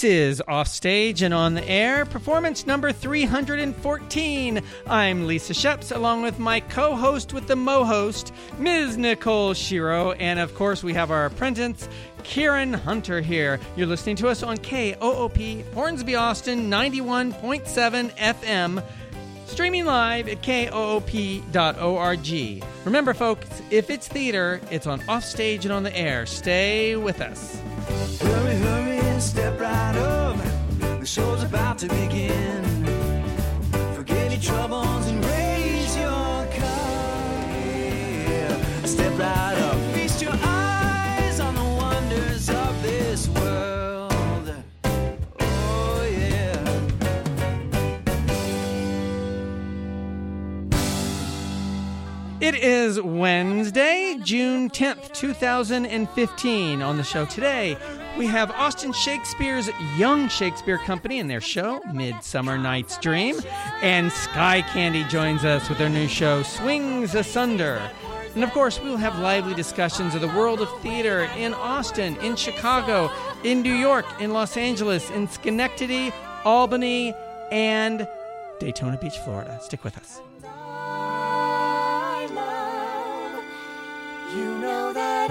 This is Offstage and On the Air, performance number 314. I'm Lisa Sheps, along with my co-host with the mo-host, Ms. Nicole Shiro, and of course we have our apprentice, Kieran Hunter here. You're listening to us on KOOP, Hornsby, Austin, 91.7 FM, streaming live at koop.org. Remember, folks, if it's theater, it's on Offstage and On the Air. Stay with us. Hurry, hurry, and step right up. The show's about to begin. Forget your troubles and raise your cup. Yeah. Step right up. Feast your eyes on the wonders of this world. Oh, yeah. It is Wednesday, June 10th, 2015. On the show today, we have Austin Shakespeare's Young Shakespeare Company and their show, Midsummer Night's Dream. And Sky Candy joins us with their new show, Swings Asunder. And of course, we'll have lively discussions of the world of theater in Austin, in Chicago, in New York, in Los Angeles, in Schenectady, Albany, and Daytona Beach, Florida. Stick with us. You know that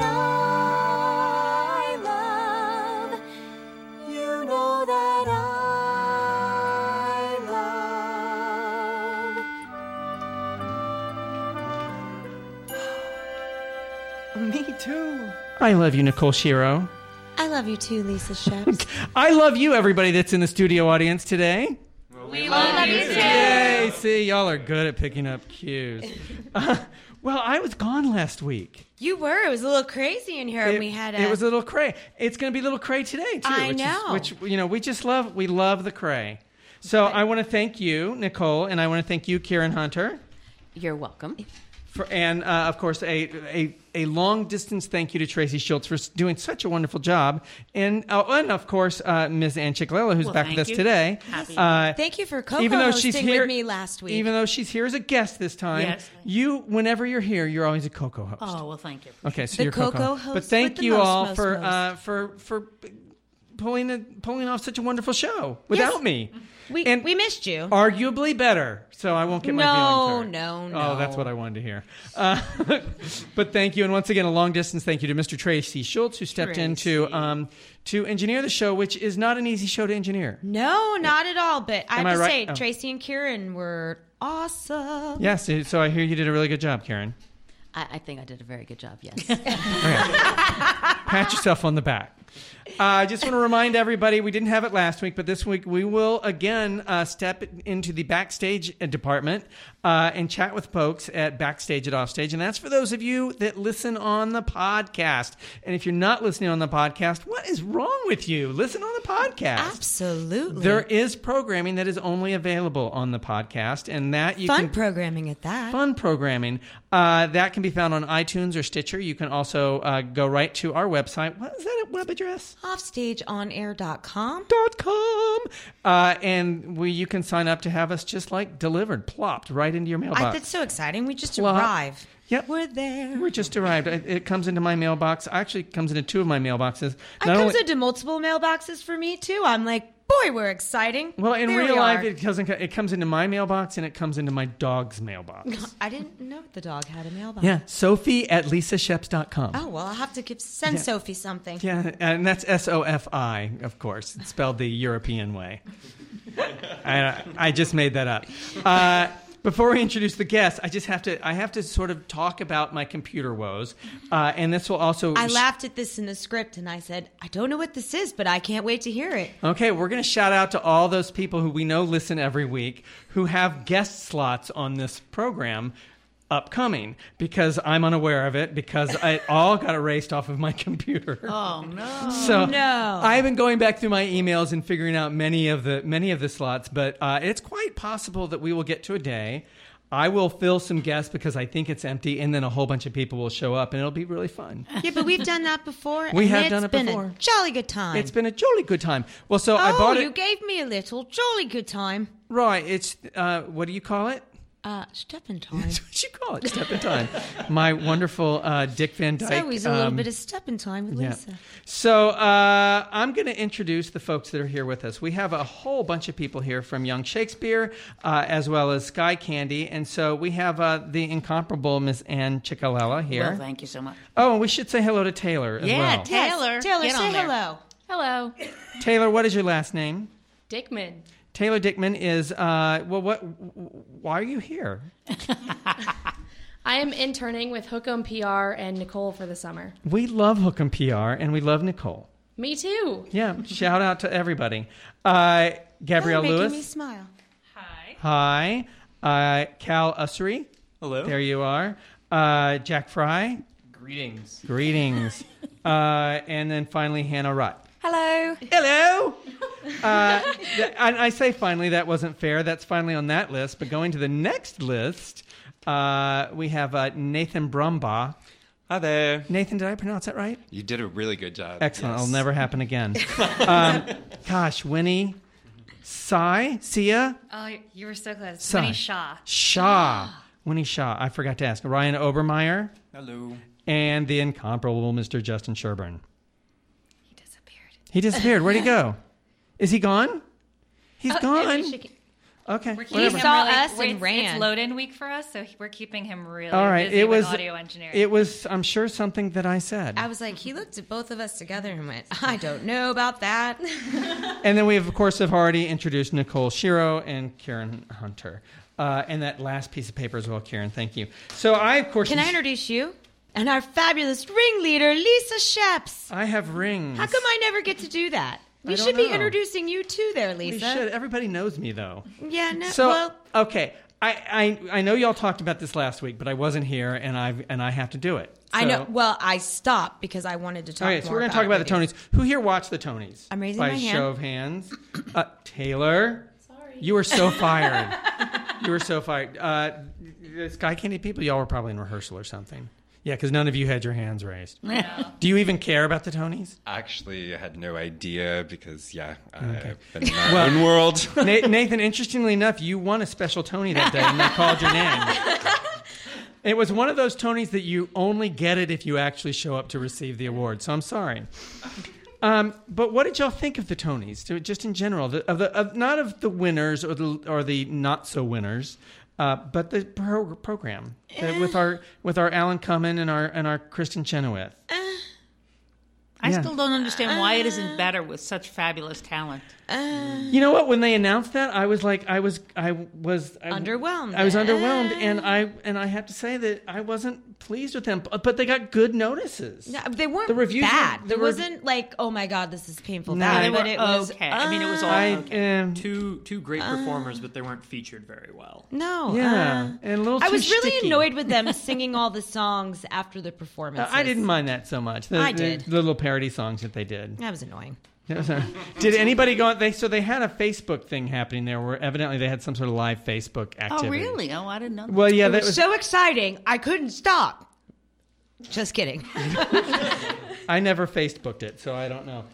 I love. You know that I love. Me too. I love you, Nicole Shiro. I love you too, Lisa Sheps. I love you, everybody that's in the studio audience today. We love you too. Yay! See, y'all are good at picking up cues. Well, I was gone last week. You were. It was a little crazy in here. It was a little cray. It's going to be a little cray today, too. I know. Which we love the cray. So I want to thank you, Nicole, and I want to thank you, Kieran Hunter. You're welcome. And of course, a long-distance thank you to Tracy Schultz for doing such a wonderful job. And of course, Ms. Ann Chicalello, who's back with us today. Thank you for co-hosting with me last week. Even though she's here as a guest this time, yes. Whenever you're here, you're always a co-host. Oh, well, thank you. Okay, so The you're co-host But thank with the you all most. for pulling off such a wonderful show without me. We missed you. Arguably better, so I won't get my feelings hurt. No. Oh, that's what I wanted to hear. But thank you, and once again, a long distance thank you to Mr. Tracy Schultz, who stepped in to engineer the show, which is not an easy show to engineer. No, not at all. But I Am have I to right? say, Tracy and Kieran were awesome. Yes, so I hear you did a really good job, Karen. I think I did a very good job, yes. Pat yourself on the back. I just want to remind everybody, we didn't have it last week, but this week we will again step into the backstage department and chat with folks at Backstage at Offstage. And that's for those of you that listen on the podcast. And if you're not listening on the podcast, what is wrong with you? Listen on the podcast. Absolutely. There is programming that is only available on the podcast, and that you Fun programming at that. Fun programming. That can be found on iTunes or Stitcher. You can also go right to our website. What is that web address? Offstageonair.com. And you can sign up to have us just like delivered, plopped right into your mailbox. That's so exciting. We just Plop. arrived. Yep. We're there. We just arrived. It comes into my mailbox. Actually, it comes into two of my mailboxes. It comes into multiple mailboxes for me, too. I'm like, boy, we're exciting. Well, in There real we life, are. it doesn't. It comes into my mailbox, and it comes into my dog's mailbox. I didn't know the dog had a mailbox. Yeah, Sophie@lisasheps.com. Oh, well, I'll have to send Sophie something. Yeah, and that's SOFI, of course. It's spelled the European way. I just made that up. Before we introduce the guests, I have to sort of talk about my computer woes, and this will also. I laughed at this in the script, and I said, I don't know what this is, but I can't wait to hear it. Okay, we're going to shout out to all those people who we know listen every week who have guest slots on this program upcoming, because I'm unaware of it, because it all got erased off of my computer. Oh, no. So no. I've been going back through my emails and figuring out many of the slots, but it's quite possible that we will get to a day. I will fill some guests because I think it's empty, and then a whole bunch of people will show up, and it'll be really fun. Yeah, but we've done that before. We and have done it before. It's been a jolly good time. It's been a jolly good time. Well, so I bought it. You gave me a little jolly good time. Right. It's what do you call it? Step in time. That's what you call it, Step in Time. My wonderful Dick Van Dyke. It's always a little bit of step in time with Lisa. So I'm going to introduce the folks that are here with us. We have a whole bunch of people here from Young Shakespeare, as well as Sky Candy. And so we have the incomparable Miss Ann Ciccalella here. Well, thank you so much. Oh, and we should say hello to Taylor as well. Taylor. Taylor, Get say on there. hello. Hello. Taylor, what is your last name? Dickman. Taylor Dickman is, why are you here? I am interning with Hookem PR and Nicole for the summer. We love Hookem PR, and we love Nicole. Me too. Yeah, shout out to everybody. Gabrielle Making Lewis. me smile. Hi. Cal Ussery. Hello. There you are. Jack Fry. Greetings. Greetings. And then finally, Hannah Rutt. Hello. Hello. I say finally, that wasn't fair. That's finally on that list. But going to the next list, we have Nathan Brumbaugh. Hi there. Nathan, did I pronounce that right? You did a really good job. Excellent. Yes. It'll never happen again. Gosh, Winnie, Sia? Oh, you were so close. Sai. Winnie Shaw. Shaw. Winnie Shaw. I forgot to ask. Ryan Obermeyer Hello. and the incomparable Mr. Justin Sherburne. He disappeared. He disappeared. Where'd he go? Is he gone? He's gone. Okay. We're whatever. keeping saw him really, us and it's ran. load-in week for us, so we're keeping him really All right. busy It with was audio engineering. It was. I'm sure something that I said. I was like, he looked at both of us together and went, I don't know about that. And then we of course have already introduced Nicole Shiro and Karen Hunter. And that last piece of paper as well, Karen. Thank you. So I of course Can I introduce you? And our fabulous ringleader, Lisa Sheps. I have rings. How come I never get to do that? We I don't should be know. introducing you too there, We Lisa. should. Everybody knows me though. Yeah, no, So well, okay. I know y'all talked about this last week, but I wasn't here, and I have to do it. I So- know. Well, I stopped because I wanted to talk Okay, more so we're going to talk about the Tonys. Who here watched the Tonys? I'm raising by my hand. show of hands. Taylor. Sorry. You were so fired. You were so fired. The Sky Candy people, y'all were probably in rehearsal or something. Yeah, because none of you had your hands raised. Do you even care about the Tonys? Actually, I had no idea because, I've Okay. been in my own world. Nathan, interestingly enough, you won a special Tony that day, and they called your name. It was one of those Tonys that you only get it if you actually show up to receive the award. So I'm sorry. But what did y'all think of the Tonys, just in general? Not of the winners or the not so winners, but the program with our Alan Cumming and our Kristen Chenoweth. I Yeah. still don't understand why it isn't better with such fabulous talent. You know what? When they announced that, I was Underwhelmed. I was underwhelmed, and I have to say that I wasn't pleased with them. But they got good notices. No, they weren't The reviews bad. were- It wasn't like, oh my God, this is painful. No, bad, They but were it was okay. I mean, it was all I okay. Two great performers, but they weren't featured very well. no. Yeah, and a little. I too was really sticky. annoyed with them singing all the songs after the performance. I didn't mind that so much. I did. The little parody songs that they did. That was annoying. Did anybody go? So they had a Facebook thing happening there, where evidently they had some sort of live Facebook activity. Oh, really? Oh, I didn't know that. Well, yeah, It that was was. so exciting. I couldn't stop. Just kidding. I never Facebooked it, so I don't know.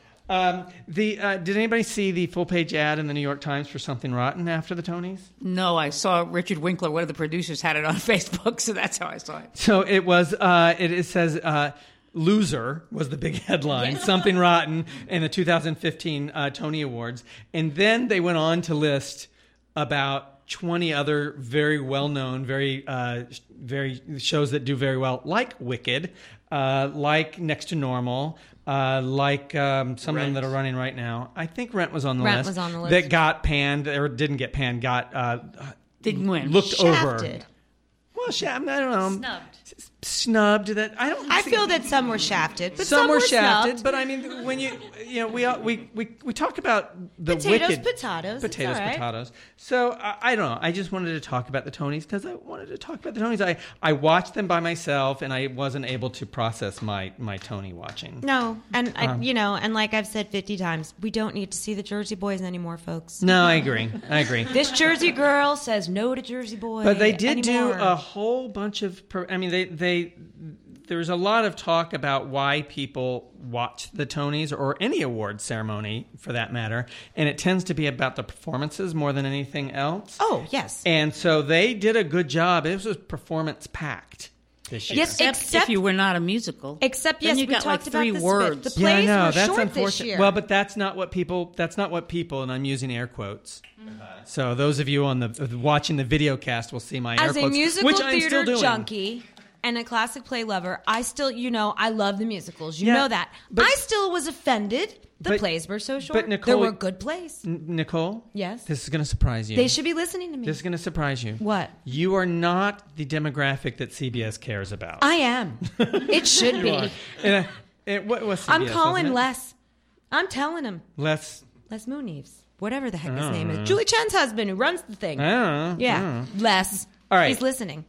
Did anybody see the full page ad in the New York Times for Something Rotten after the Tonys? No, I saw Richard Winkler, one of the producers, had it on Facebook, so that's how I saw it. So it was. It says. Loser was the big headline, Something Rotten in the 2015 Tony Awards. And then they went on to list about 20 other very well-known, very shows that do very well, like Wicked, like Next to Normal, like some of them that are running right now. I think Rent was on the Rent list. was on the list. That got panned, or didn't get panned, Didn't win. looked over. Shafted. Well, I don't know. Snubbed. Snubbed. That I feel that some were shafted, but some were shafted, snubbed. but I mean, when we talk about the Potatoes, wicked potatoes. It's all right. potatoes. So I don't know. I just wanted to talk about the Tonys because I wanted to talk about the Tonys. I watched them by myself, and I wasn't able to process my Tony watching. No, and and like I've said 50 times, we don't need to see the Jersey Boys anymore, folks. No, I agree. This Jersey girl says no to Jersey Boy. But they did anymore. do a whole bunch of. there's a lot of talk about why people watch the Tonys or any award ceremony for that matter, and it tends to be about the performances more than anything else. Oh, yes. And so they did a good job. It was performance packed this year. Yes, Except if you were not a musical. Except, then yes, you we got talked like 3 about this words. bit. The plays yeah, were that's short unfortunate. this year. Well, but that's not what people, and I'm using air quotes. So those of you on the watching the video cast will see my air As quotes, a musical which I'm still theater doing. junkie and a classic play lover, I still, I love the musicals. You Yeah, know that. but- I still was offended. The But- plays were so short. but Nicole- there were good plays. Nicole? Yes? This is going to surprise you. They should be listening to me. This is going to surprise you. What? You are not the demographic that CBS cares about. I am. It should be. What was CBS, I'm calling wasn't it? Les. I'm telling him. Les. Les Moonves. Whatever the heck his name is. Julie Chen's husband who runs the thing. I don't know. Yeah. Les. All right. He's listening.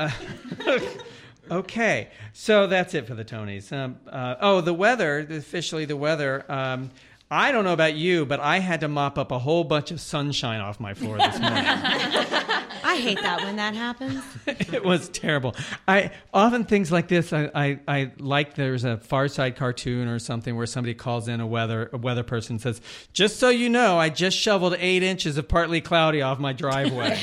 Okay, so that's it for the Tonys. The weather, officially the weather. I don't know about you, but I had to mop up a whole bunch of sunshine off my floor this morning. I hate that when that happens. It was terrible. I often things like this. I like there's a Far Side cartoon or something where somebody calls in a weather person and says, "Just so you know, I just shoveled 8 inches of partly cloudy off my driveway."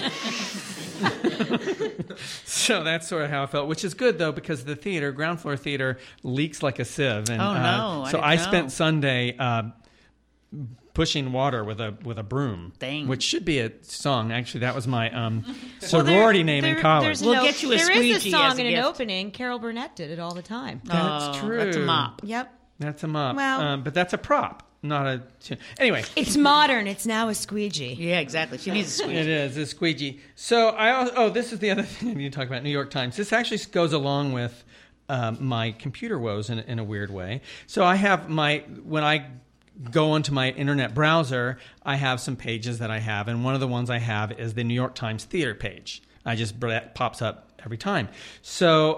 So that's sort of how I felt, which is good though because the theater, ground floor theater, leaks like a sieve. And, Oh, no, so I I didn't know. spent Sunday pushing water with a broom, Dang. which should be a song. Actually, that was my sorority name in college. We'll get you a There is a squeegee song as a in an gift. opening. Carol Burnett did it all the time. That's true. That's a mop. Yep. That's a mop. Well- but that's a prop, not a tune. Anyway, It's modern. It's now a squeegee. Yeah, exactly. She needs a squeegee. it is a squeegee. So this is the other thing I need to talk about. New York Times. This actually goes along with my computer woes in a weird way. So I have when I go onto my internet browser, I have some pages that I have, and one of the ones I have is the New York Times theater page. That pops up every time. So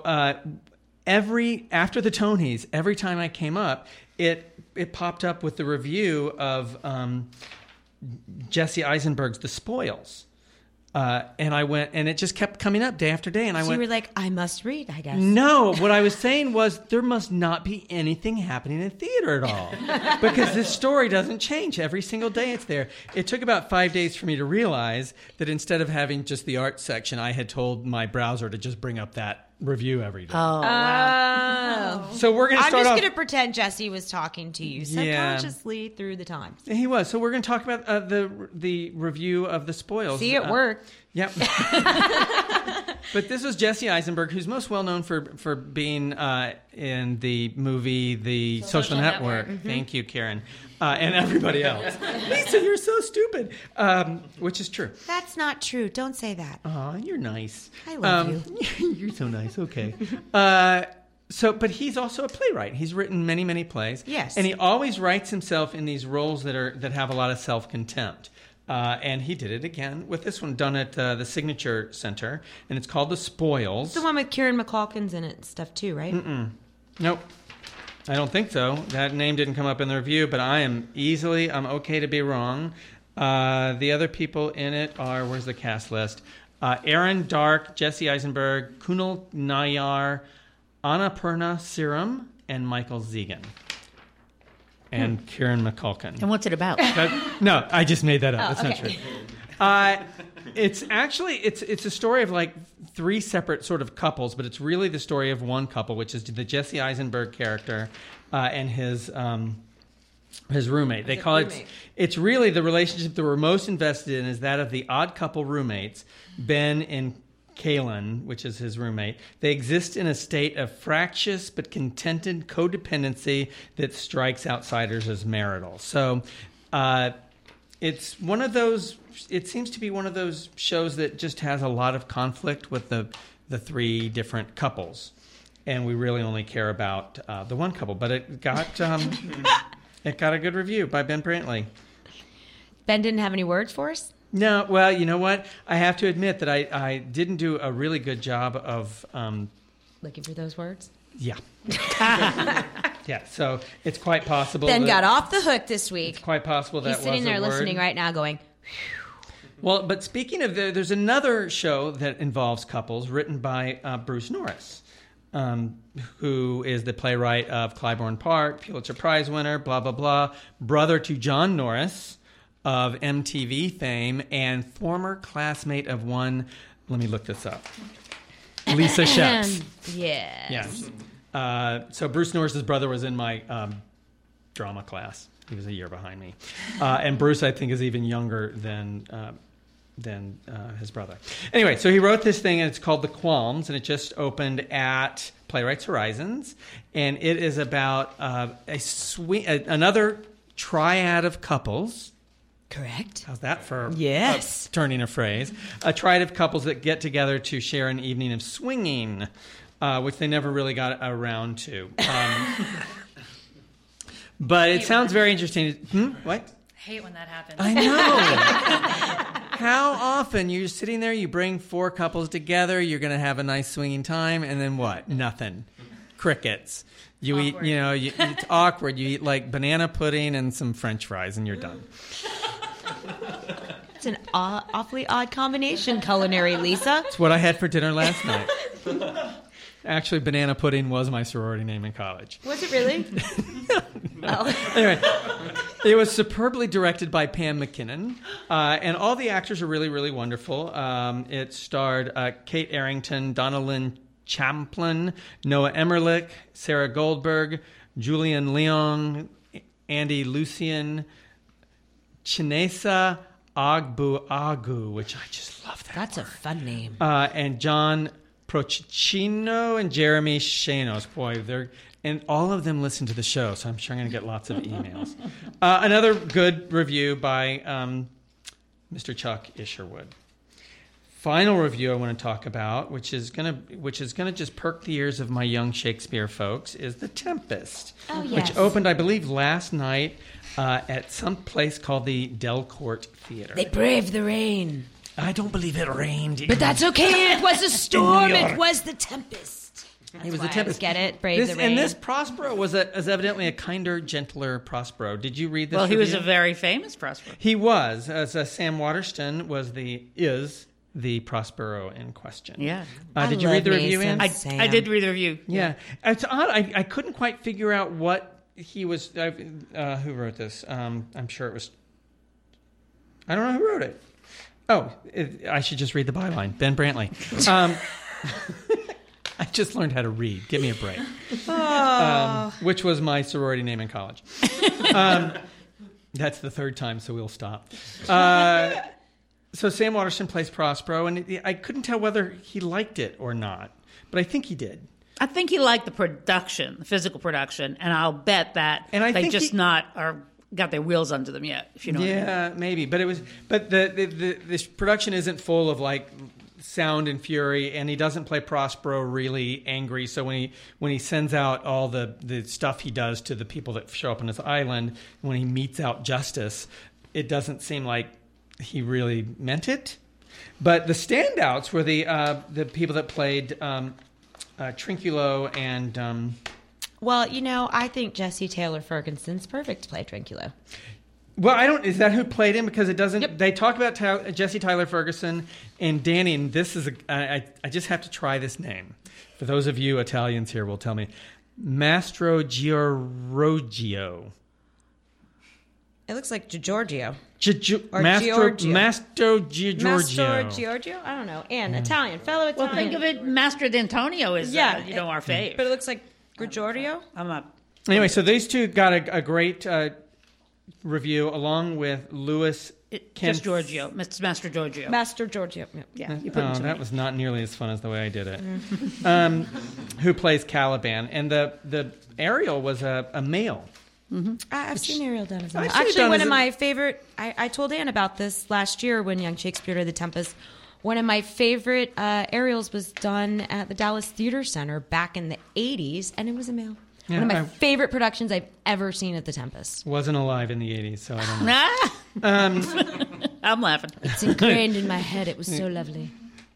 after the Tonys, every time I came up, it popped up with the review of Jesse Eisenberg's The Spoils. And I went, and it just kept coming up day after day. And I So went, you were like, I must read, I guess. no, what I was saying was there must not be anything happening in theater at all. Because this story doesn't change. Every single day it's there. It took about 5 days for me to realize that instead of having just the art section, I had told my browser to just bring up that review every day. Oh, wow. Oh. So we're going to I'm start just off. going to pretend Jesse was talking to you Yeah. subconsciously through the Times. He was. So we're going to talk about the review of The Spoils. See, it worked. Yep. But this was Jesse Eisenberg, who's most well known for being in the movie The Social Network. Thank you, Karen, and everybody else. Lisa, you're so stupid. Which is true. That's not true. Don't say that. Aw, you're nice. I love you. You're so nice. Okay. But he's also a playwright. He's written many, many plays. Yes. And he always writes himself in these roles that have a lot of self-contempt. And he did it again with this one done at the Signature Center, and it's called The Spoils. The one with Kieran McCulkin's in it and stuff too, right? Nope. I don't think so. That name didn't come up in the review, but I'm okay to be wrong. The other people in it are, where's the cast list? Aaron Dark, Jesse Eisenberg, Kunal Nayar, Annapurna Siram, and Michael Zegan. And Kieran McCulkin. And what's it about? No, I just made that up. Oh, That's not okay. true. It's actually it's a story of like 3 separate sort of couples, but it's really the story of one couple, which is the Jesse Eisenberg character and his roommate. They call it. It's really the relationship that we're most invested in is that of the odd couple roommates, Ben and Kalen, which is his roommate. They exist in a state of fractious but contented codependency that strikes outsiders as marital. So it's one of those. It seems to be one of those shows that just has a lot of conflict with the 3 different couples, and we really only care about the one couple. But it got it got a good review by Ben Brantley. Ben didn't have any words for us? No, well, you know what? I have to admit that I didn't do a really good job of... Looking for those words? yeah. Yeah, so it's quite possible Ben that... got off the hook this week. It's quite possible that He's sitting was there a word. listening right now going, Well, but speaking of... there's another show that involves couples written by Bruce Norris. who is the playwright of Clybourne Park, Pulitzer Prize winner, blah, blah, blah, brother to John Norris of MTV fame, and former classmate of one, let me look this up, Lisa Sheps. Yes. So Bruce Norris's brother was in my drama class. He was a year behind me. And Bruce, I think, is even younger than his brother. Anyway, so he wrote this thing, and it's called The Qualms, and it just opened at Playwrights Horizons. And it is about another triad of couples. Correct. How's that for Yes. turning a phrase? A triad of couples that get together to share an evening of swinging, which they never really got around to. But it sounds very interesting. What? I hate when that happens. I know. How often you're sitting there, you bring 4 couples together, you're going to have a nice swinging time, and then what? Nothing. Crickets. You Awkward. eat, it's awkward. You eat like banana pudding and some French fries, and you're done. It's an awfully odd combination, culinary Lisa. It's what I had for dinner last night. Actually, banana pudding was my sorority name in college. Was it really? Anyway, it was superbly directed by Pam McKinnon, and all the actors are really, really wonderful. It starred Kate Arrington, Donna Lynn Champlin, Noah Emmerlich, Sarah Goldberg, Julian Leong, Andy Lucian, Chinesa Agbuagu, which I just love that. That's a fun name. And John Prochicino and Jeremy Shanos. Boy, and all of them listen to the show, so I'm sure I'm going to get lots of emails. Another good review by Mr. Chuck Isherwood. Final review I want to talk about, which is gonna just perk the ears of my young Shakespeare folks, is The Tempest, which opened, I believe, last night at some place called the Delcourt Theater. They braved the rain. I don't believe it rained. But that's okay. It was a storm. York. It was the Tempest. It was the Tempest. Get it? Brave the rain. And this Prospero was evidently a kinder, gentler Prospero. Did you read this? Well, he was a review? very famous Prospero. He was. Sam Waterston is the Prospero in question. Yeah. Did you read the review, Sam. Ann? I did read the review. Yeah. It's odd. I couldn't quite figure out what he was. Who wrote this? I'm sure it was. I don't know who wrote it. I should just read the byline. Ben Brantley. I just learned how to read. Give me a break. Which was my sorority name in college. That's the 3rd time, so we'll stop. So Sam Waterston plays Prospero, and I couldn't tell whether he liked it or not, but I think he did. I think he liked the production, the physical production, and I'll bet that they just got their wheels under them yet. If you know what I mean. Maybe, but this production isn't full of like sound and fury, and he doesn't play Prospero really angry. So when he sends out all the stuff he does to the people that show up on his island, when he metes out justice, it doesn't seem like he really meant it. But the standouts were the people that played Trinculo and. Well, I think Jesse Taylor Ferguson's perfect to play Trinculo. Well, Is that who played him? Because it doesn't. Yep. They talk about Jesse Tyler Ferguson and Danny, and this is I just have to try this name. For those of you Italians here, will tell me, Mastro Giorgio. It looks like Giorgio. Mastro Giorgio? I don't know. And Italian, fellow Italian. Well, think of it, Master D'Antonio is our fave. But it looks like Giorgio. I'm not. Anyway, so these two got a great review along with Louis. Just Giorgio, Master Giorgio. Master Giorgio. Yeah, you put it to that me. was not nearly as fun as the way I did it. Who plays Caliban, and the Ariel was a male. Mm-hmm. I've seen Ariel done as well. I've seen it Actually, done one as of a- my favorite. I told Anne about this last year when Young Shakespeare did The Tempest. One of my favorite Ariels was done at the Dallas Theater Center back in the 80s, and it was a male. Yeah, One of my favorite productions I've ever seen at The Tempest. Wasn't alive in the 80s, so I don't know. I'm laughing. It's ingrained in my head. It was so lovely.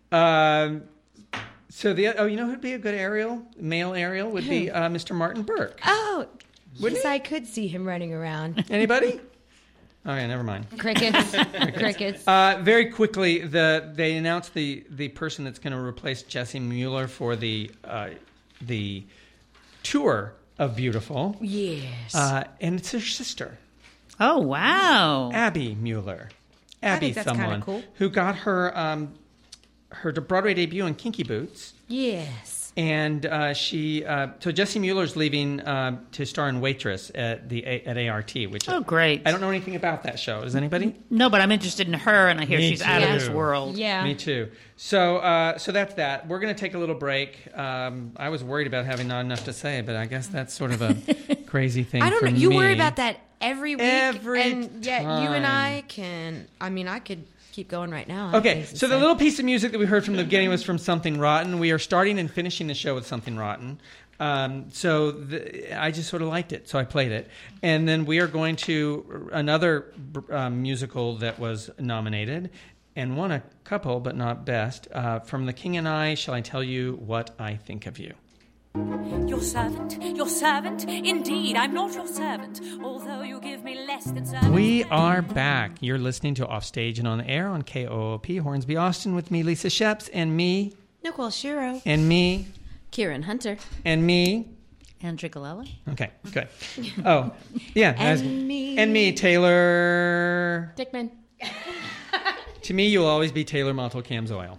So you know who'd be a good Ariel, male Ariel, would be Mr. Martin Burke. Oh, Wouldn't yes, he? I could see him running around. Anybody? Oh yeah, never mind. Crickets. Crickets. Very quickly, they announced the person that's going to replace Jesse Mueller for the the tour of Beautiful. Yes. And it's her sister, Oh, wow. Abby Mueller. Abby, think that's kinda someone cool. who got her Broadway debut in Kinky Boots. Yes. And so Jessie Mueller's leaving to star in Waitress at ART, which Great. I don't know anything about that show. Does anybody? No, but I'm interested in her, and I hear Me she's out of this too. world. Yeah. Me too. So that's that. We're going to take a little break. I was worried about having not enough to say, but I guess that's sort of a crazy thing. I don't for know. You me. worry about that every week. Every and yet you and time. I can. I mean, I could keep going right now. Okay, so the little piece of music that we heard from the beginning was from Something Rotten. We are starting and finishing the show with Something Rotten. I just sort of liked it, so I played it. And then we are going to another musical that was nominated and won a couple, but not best. From The King and I, Shall I Tell You What I Think of You? Your servant, indeed, I'm not your servant, although you give me less than servant. We are back. You're listening to Offstage and On the Air on KOOP, Hornsby, Austin, with me, Lisa Sheps, and me, Nicole Shiro, and me, Kieran Hunter. and me. Andrea Galella. Okay, good. Oh, yeah. And me. And me, Taylor. Dickman. To me, you'll always be Taylor Montel Camzoil.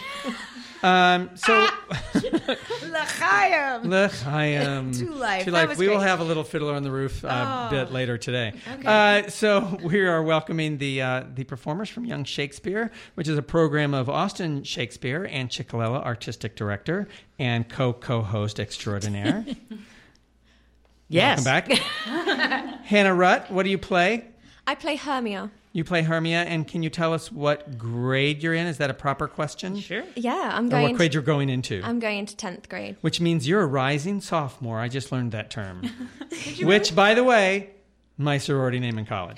So L'chaim. L'chaim. To life. To That life. was We will great. have a little Fiddler on the Roof bit later today. Okay. So we are welcoming the performers from Young Shakespeare, which is a program of Austin Shakespeare and Chickalella, artistic director and co-host extraordinaire. Yes. Welcome back. Hannah Rutt, what do you play? I play Hermia. You play Hermia, and can you tell us what grade you're in? Is that a proper question? Sure. Yeah, I'm Or going. what grade you're going into? I'm going into 10th grade. Which means you're a rising sophomore. I just learned that term. Which, by the way, my sorority name in college.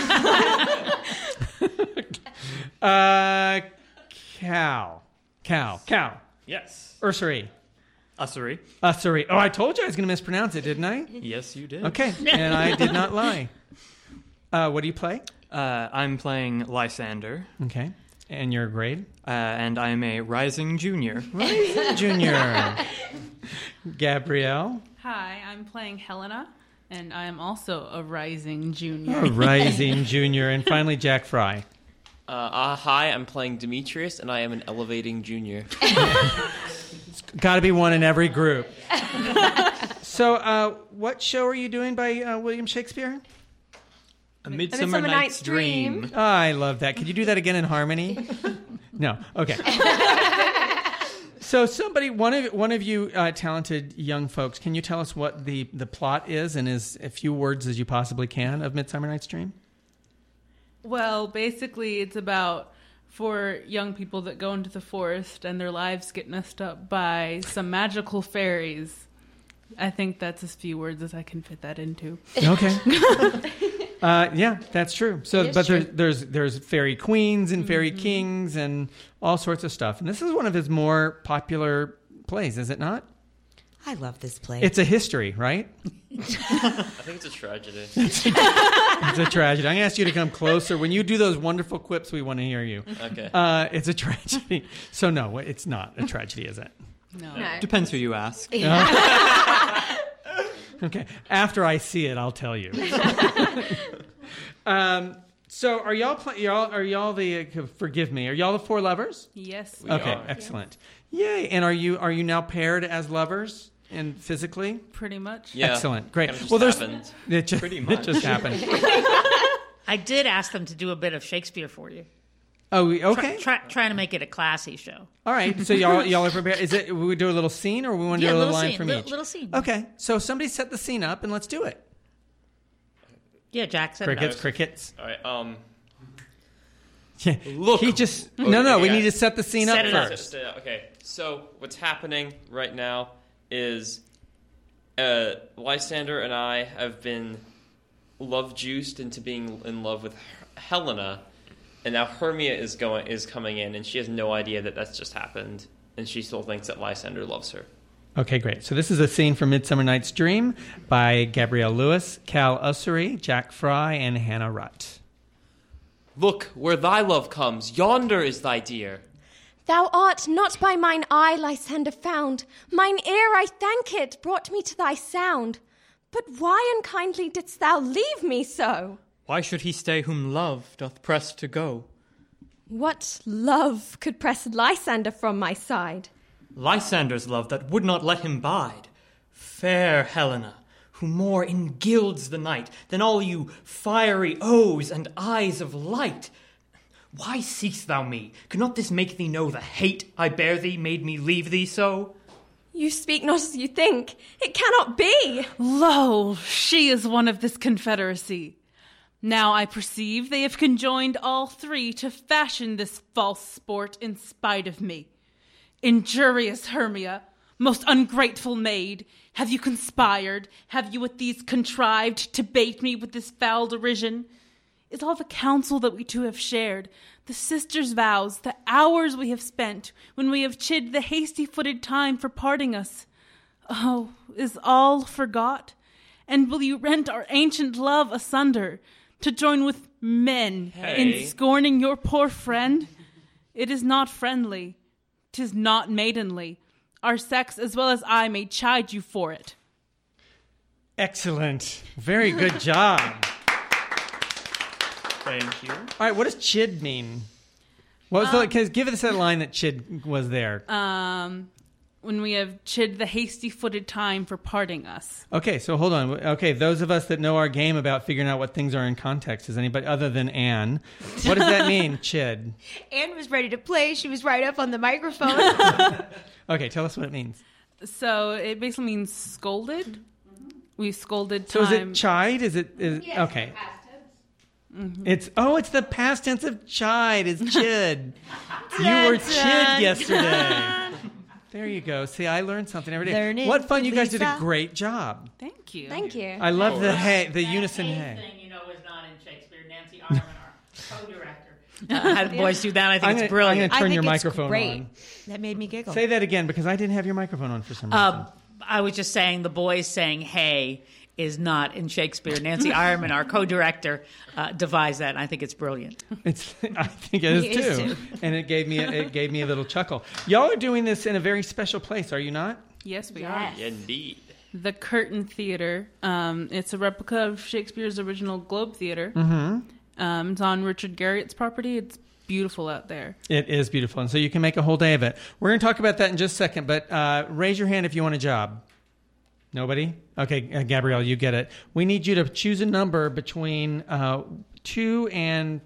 Cal. Yes. Ursary. Ussery. Ursary. Oh, I told you I was going to mispronounce it, didn't I? Yes, you did. Okay, and I did not lie. What do you play? I'm playing Lysander, Okay. And your grade? and I am a rising junior. Rising junior. Gabrielle. Hi, I'm playing Helena, and I am also a rising junior. A rising junior. And finally, Jack Fry. Hi, I'm playing Demetrius, and I am an elevating junior. Got to be one in every group. So, what show are you doing by William Shakespeare? A Midsummer Night's Dream. Oh, I love that. Could you do that again in harmony? No. Okay. So, one of you talented young folks, can you tell us what the plot is in as few words as you possibly can of Midsummer Night's Dream? Well, basically, it's about 4 young people that go into the forest and their lives get messed up by some magical fairies. I think that's as few words as I can fit that into. Okay. Yeah, that's true. So, but there's fairy queens and fairy kings and all sorts of stuff. And this is one of his more popular plays, is it not? I love this play. It's a history, right? I think it's a tragedy. It's a tragedy. I'm going to ask you to come closer. When you do those wonderful quips, we want to hear you. Okay. It's a tragedy. So, no, it's not a tragedy, is it? No. Depends who you ask. Okay. After I see it, I'll tell you. So, are y'all the? Forgive me. Are y'all the 4 lovers? Yes. Okay. are. Excellent. Yay! And are you now paired as lovers and physically? Pretty much. Yeah. Excellent. Great. Kinda just Well, there's happened. it just, Pretty it much. just happened. I did ask them to do a bit of Shakespeare for you. Oh, okay. Trying to make it a classy show. All right. So y'all are prepared. Is it? We do a little scene, or we want to do a little line scene, from each? little scene. Okay. So somebody set the scene up, and let's do it. Yeah, Jack said it. Crickets. All right. Yeah. Look. He just Okay, no. We yeah. need to set the scene Set up it up. first. Okay. So what's happening right now is Lysander and I have been love-juiced into being in love with Helena, and now Hermia is coming in, and she has no idea that that's just happened, and she still thinks that Lysander loves her. Okay, great. So this is a scene from Midsummer Night's Dream by Gabrielle Lewis, Cal Ussary, Jack Fry, and Hannah Rutt. Look, where thy love comes, yonder is thy dear. Thou art not by mine eye, Lysander, found. Mine ear, I thank it, brought me to thy sound. But why unkindly didst thou leave me so? Why should he stay whom love doth press to go? What love could press Lysander from my side? Lysander's love that would not let him bide. Fair Helena, who more engilds the night than all you fiery O's and eyes of light. Why seek'st thou me? Could not this make thee know the hate I bear thee made me leave thee so? You speak not as you think. It cannot be. Lo, she is one of this confederacy. Now I perceive they have conjoined all three to fashion this false sport in spite of me. Injurious Hermia, most ungrateful maid, have you conspired? Have you with these contrived to bait me with this foul derision? Is all the counsel that we two have shared, the sisters' vows, the hours we have spent, when we have chid the hasty-footed time for parting us, oh, is all forgot? And will you rent our ancient love asunder, to join with men in scorning your poor friend? It is not friendly, 'tis not maidenly. Our sex, as well as I, may chide you for it. Excellent. Very good job. Thank you. All right, what does chid mean? What was the, give us that line that chid was there. When we have chid the hasty-footed time for parting us. Okay, so hold on. Okay, those of us that know our game about figuring out what things are in context, is anybody other than Anne? What does that mean, chid? Anne was ready to play. She was right up on the microphone. Okay, tell us what it means. So it basically means scolded. We scolded time. So is it chide? Yes, okay. It's the past tense of chide is chid. You were chid yesterday. There you go. See, I learned something every day. Learning What fun. You guys did a Lisa. great job. Thank you. Thank you. I love the unison hey. Thing you know is not in Shakespeare. Nancy Arman, our co-director. Had the boys do that. I think it's brilliant. I'm going to turn your microphone on. That made me giggle. Say that again, because I didn't have your microphone on for some reason. I was just saying the boys saying hey is not in Shakespeare. Nancy Ireman, our co-director, devised that, and I think it's brilliant. I think it is too. And it gave me a little chuckle. Y'all are doing this in a very special place, are you not? Yes, we are. Indeed. The Curtain Theater. It's a replica of Shakespeare's original Globe Theater. Mm-hmm. It's on Richard Garriott's property. It's beautiful out there. It is beautiful, and so you can make a whole day of it. We're going to talk about that in just a second, but raise your hand if you want a job. Nobody? Okay, Gabrielle, you get it. We need you to choose a number between 2 and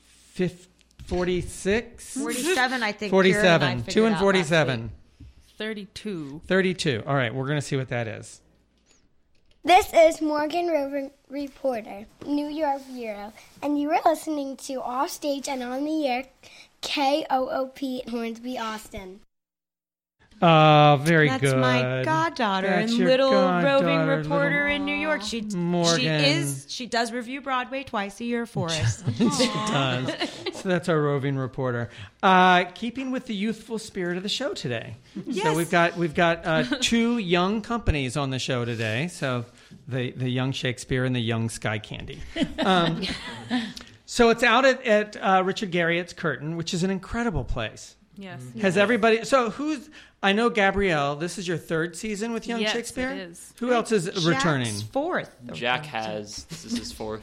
46? 47, I think. 47. 2 and 47. 32. 32. All right, we're going to see what that is. This is Morgan Rover Reporter, New York Bureau, and you are listening to Off Stage and On the Air, KOOP Hornsby, Austin. Very That's good. That's my goddaughter That's and your little goddaughter, roving reporter in New York. Morgan. She does review Broadway twice a year for us. She does. So that's our roving reporter. Keeping with the youthful spirit of the show today. Yes. So we've got 2 young companies on the show today. So the young Shakespeare and the young Sky Candy. So it's out at Richard Garriott's Curtain, which is an incredible place. Yes. Has everybody? So I know Gabrielle. This is your 3rd season with Young Shakespeare. Yes, it is. Who else is Jack's returning? 4th. Jack has. This is his 4th.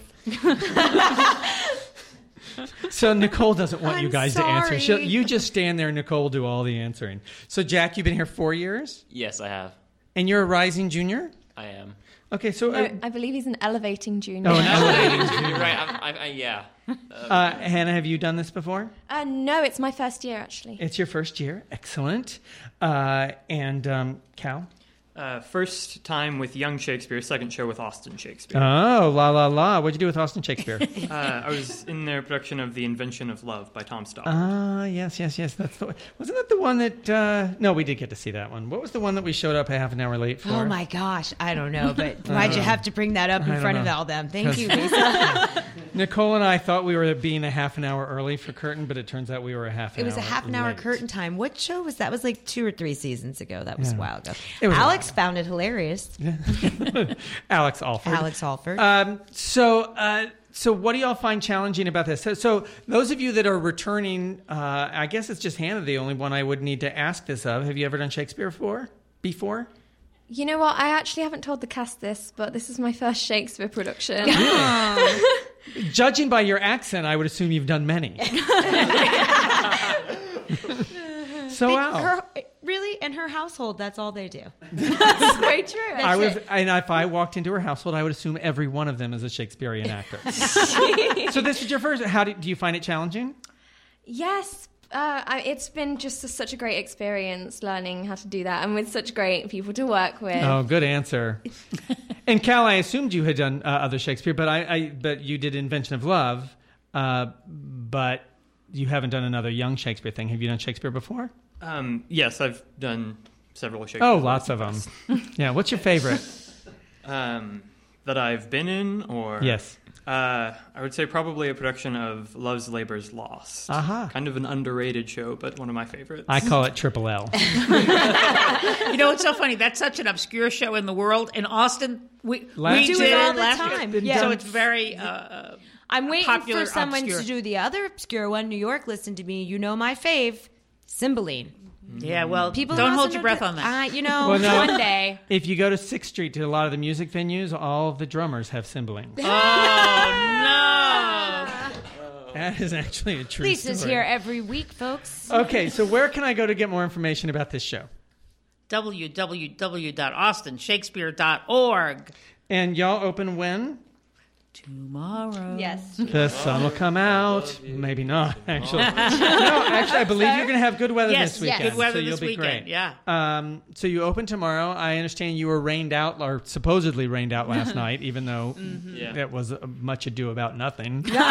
So Nicole doesn't want I'm you guys sorry. to answer. You just stand there, and Nicole do all the answering. So Jack, you've been here 4 years, Yes, I have. and you're a rising junior. I am. Okay, so No, I believe he's an elevating junior. oh, an elevating junior. You're right. Yeah. Hannah, have you done this before? No, it's my first year, actually. It's your first year. Excellent. And Cal? First time with Young Shakespeare, second show with Austin Shakespeare. Oh, la la la! What'd you do with Austin Shakespeare? I was in their production of The Invention of Love by Tom Stoppard. Yes. That's wasn't that the one that? No, we did get to see that one. What was the one that we showed up half an hour late for? Oh my gosh, I don't know, but why'd you have to bring that up in front of all them? Thank you, Lisa. Nicole and I thought we were being a half an hour early for Curtain, but it turns out we were a half an hour. It was a half an hour late. Curtain time. What show was that? It was like 2 or 3 seasons ago. That was a while ago. It was Alex found it hilarious. Alex Alford. Alex Alford. So what do y'all find challenging about this? So those of you that are returning, I guess it's just Hannah, the only one I would need to ask this of. Have you ever done Shakespeare before? You know what? I actually haven't told the cast this, but this is my first Shakespeare production. Judging by your accent, I would assume you've done many. Really, in her household, that's all they do. That's very true. And if I walked into her household, I would assume every one of them is a Shakespearean actor. So this is your first. How do you find it challenging? Yes. It's been just such a great experience learning how to do that, and with such great people to work with. Oh, good answer. And Cal, I assumed you had done other Shakespeare, but you did Invention of Love, but you haven't done another young Shakespeare thing. Have you done Shakespeare before? Yes, I've done several Shakespeare. Oh, lots of them. Yeah, what's your favorite? That I've been in, or yes, I would say probably a production of Love's Labour's Lost. Kind of an underrated show, but one of my favorites. I call it Triple L. You know, it's so funny. That's such an obscure show in the world. In Austin, we do it all the time. Yeah. So it's very I'm waiting popular, for someone obscure. to do the other obscure one. New York, listen to me. You know my fave, Cymbeline. Yeah, well, People don't also hold your know breath that- on that. One day. If you go to 6th Street to a lot of the music venues, all of the drummers have Cymbeline. Oh, no. That is actually a true Lisa's story. here every week, folks. Okay, so where can I go to get more information about this show? www.austinshakespeare.org. And y'all open when? Tomorrow. Yes. The sun will come out. Maybe not, actually. I believe you're going to have good weather Yes, this weekend. good weather so you'll this be weekend, great. yeah. So you open tomorrow. I understand you were rained out, or supposedly rained out last night, even though it was much ado about nothing. Hey,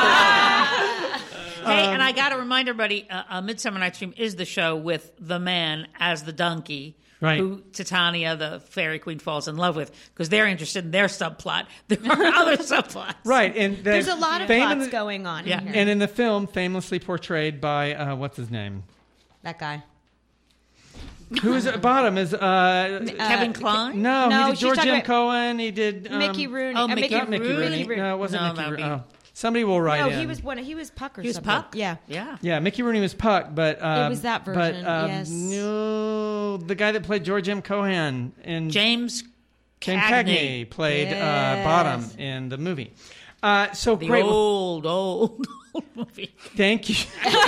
and I got to remind everybody, Midsummer Night's Dream is the show with the man as the donkey. Right. Who Titania, the fairy queen, falls in love with, because they're interested in their subplot. There are other subplots. Right. And There's a lot of plots going on. Yeah. in here. And in the film, famously portrayed by, what's his name? That guy. Who is at the bottom? Is Kevin Kline? No, No, he did she's George talking M. about Cohen. He did Mickey Rooney. Oh, Mickey Not Mickey Rooney. Rooney. No, it wasn't No, Mickey that'd Rooney. be- Oh. Somebody will write No, in. he was Puck or He was something. Puck? Yeah. Yeah. Yeah, Mickey Rooney was Puck, but It was that version, But yes. no, the guy that played George M. Cohen in James Cagney played Yes. Bottom in the movie. So The great. old movie. Thank you.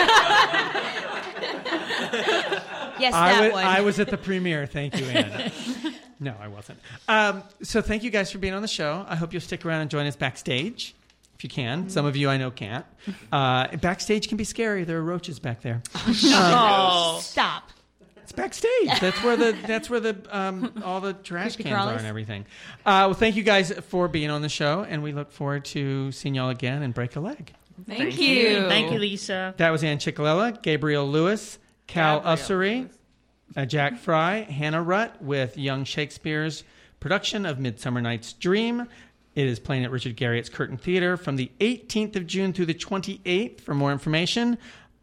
Yes, that one. I was at the premiere. Thank you, Anna. No, I wasn't. So thank you guys for being on the show. I hope you'll stick around and join us backstage. If you can. Some of you I know can't. Backstage can be scary. There are roaches back there. Stop. It's backstage. That's where the all the trash Creepy cans are crawlies. and everything. Well, thank you guys for being on the show, and we look forward to seeing y'all again and break a leg. Thank you. Thank you, Lisa. That was Ann Ciccolella, Gabriel Lewis, Cal Ussery, Jack Fry, Hannah Rutt with Young Shakespeare's production of Midsummer Night's Dream. It is playing at Richard Garriott's Curtin Theater from the 18th of June through the 28th. For more information,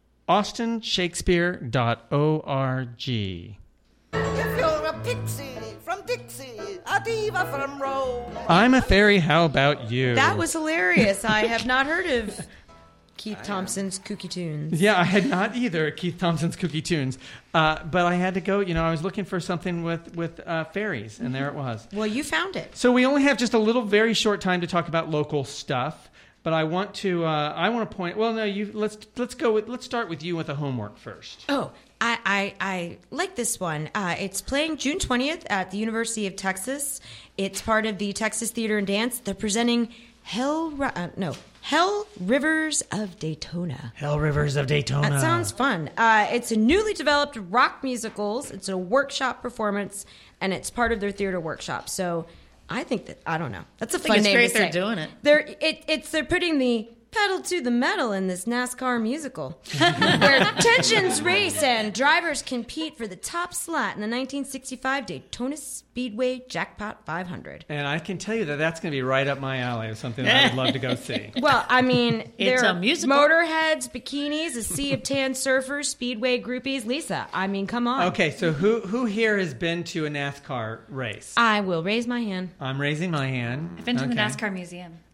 austinshakespeare.org. If you're a pixie from Dixie, a diva from Rome. I'm a fairy. How about you? That was hilarious. I have not heard of Keith Thompson's Kooky Tunes. Yeah, I had not either, Keith Thompson's Kooky Tunes. But I had to go, I was looking for something with fairies, and there it was. Well, you found it. So we only have just a little, very short time to talk about local stuff. But I want to point. Well, no, let's start with you with the homework first. Oh, I like this one. It's playing June 20th at the University of Texas. It's part of the Texas Theater and Dance. They're presenting Hell Rivers of Daytona. Hell Rivers of Daytona. That sounds fun. It's a newly developed rock musicals. It's a workshop performance, and it's part of their theater workshop. So I think that, I don't know. That's a fun it's name great to say. they're doing it. They're putting the pedal to the metal in this NASCAR musical, where tensions race and drivers compete for the top slot in the 1965 Daytona Speedway Jackpot 500. And I can tell you that's going to be right up my alley. It's something that I would love to go see. Well, I mean, It's there a are musical. motorheads, bikinis, a sea of tan surfers, speedway groupies. Lisa, I mean, come on. Okay, so who here has been to a NASCAR race? I will raise my hand. I'm raising my hand. I've been to the Okay. NASCAR museum.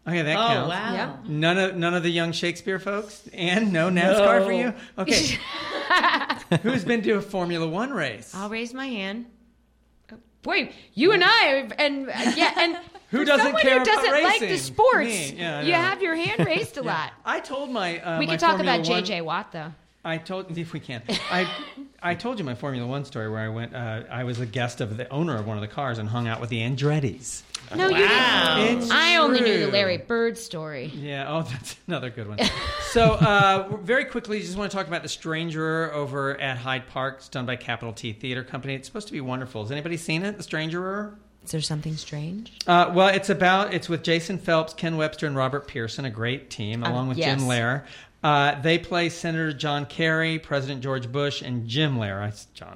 Okay, that counts. Wow. Yep. None of the young Shakespeare folks? And no NASCAR for you? Okay. Who's been to a Formula One race? I'll raise my hand. Boy, you and I, and who for doesn't someone care who about doesn't like the racing? sports, Me. Yeah, I you know. have your hand raised a lot. I told my We my can talk Formula about One- JJ Watt though. if we can. I told you my Formula One story where I went. I was a guest of the owner of one of the cars and hung out with the Andrettis. No, you didn't. It's I only knew the true. Larry Bird story. Yeah, oh, that's another good one. So, very quickly, just want to talk about The Strangerer over at Hyde Park. It's done by Capital T Theater Company. It's supposed to be wonderful. Has anybody seen it, The Strangerer? Is there something strange? Well, it's with Jason Phelps, Ken Webster, and Robert Pearson, a great team, along with yes. Jim Lehrer. They play Senator John Kerry, President George Bush, and Jim Lehrer,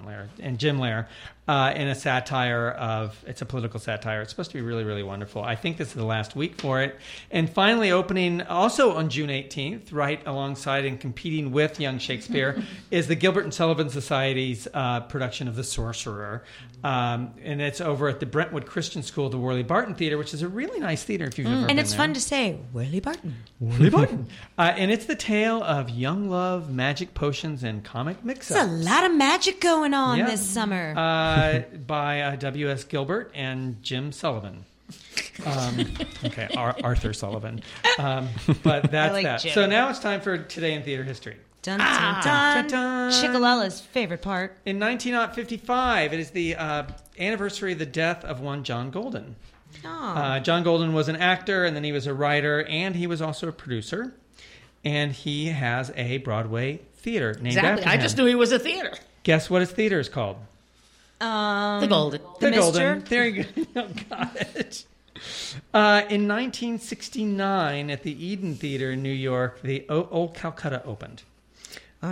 in a satire of, it's a political satire. It's supposed to be really, really wonderful. I think this is the last week for it. And finally opening, also on June 18th, right alongside and competing with Young Shakespeare, is the Gilbert and Sullivan Society's production of The Sorcerer. And it's over at the Brentwood Christian School, the Worley Barton Theater, which is a really nice theater if you've ever been And it's there. fun to say, Worley Barton. Worley Barton. And it's the tale of young love, magic potions, and comic mix-ups. There's a lot of magic going on Yeah. this summer. By W.S. Gilbert and Jim Sullivan. Arthur Sullivan. But that's like that. Jim. So now it's time for Today in Theater History. Dun, dun, dun. Dun-dun. Chickalela's favorite part. In 1955, it is the anniversary of the death of one John Golden. Oh. John Golden was an actor, and then he was a writer, and he was also a producer. And he has a Broadway theater named after him. I just knew he was a theater. Guess what his theater is called? The Golden. The Golden. Mister? There you go. Oh, got it. In 1969, at the Eden Theater in New York, the Old Calcutta opened. Go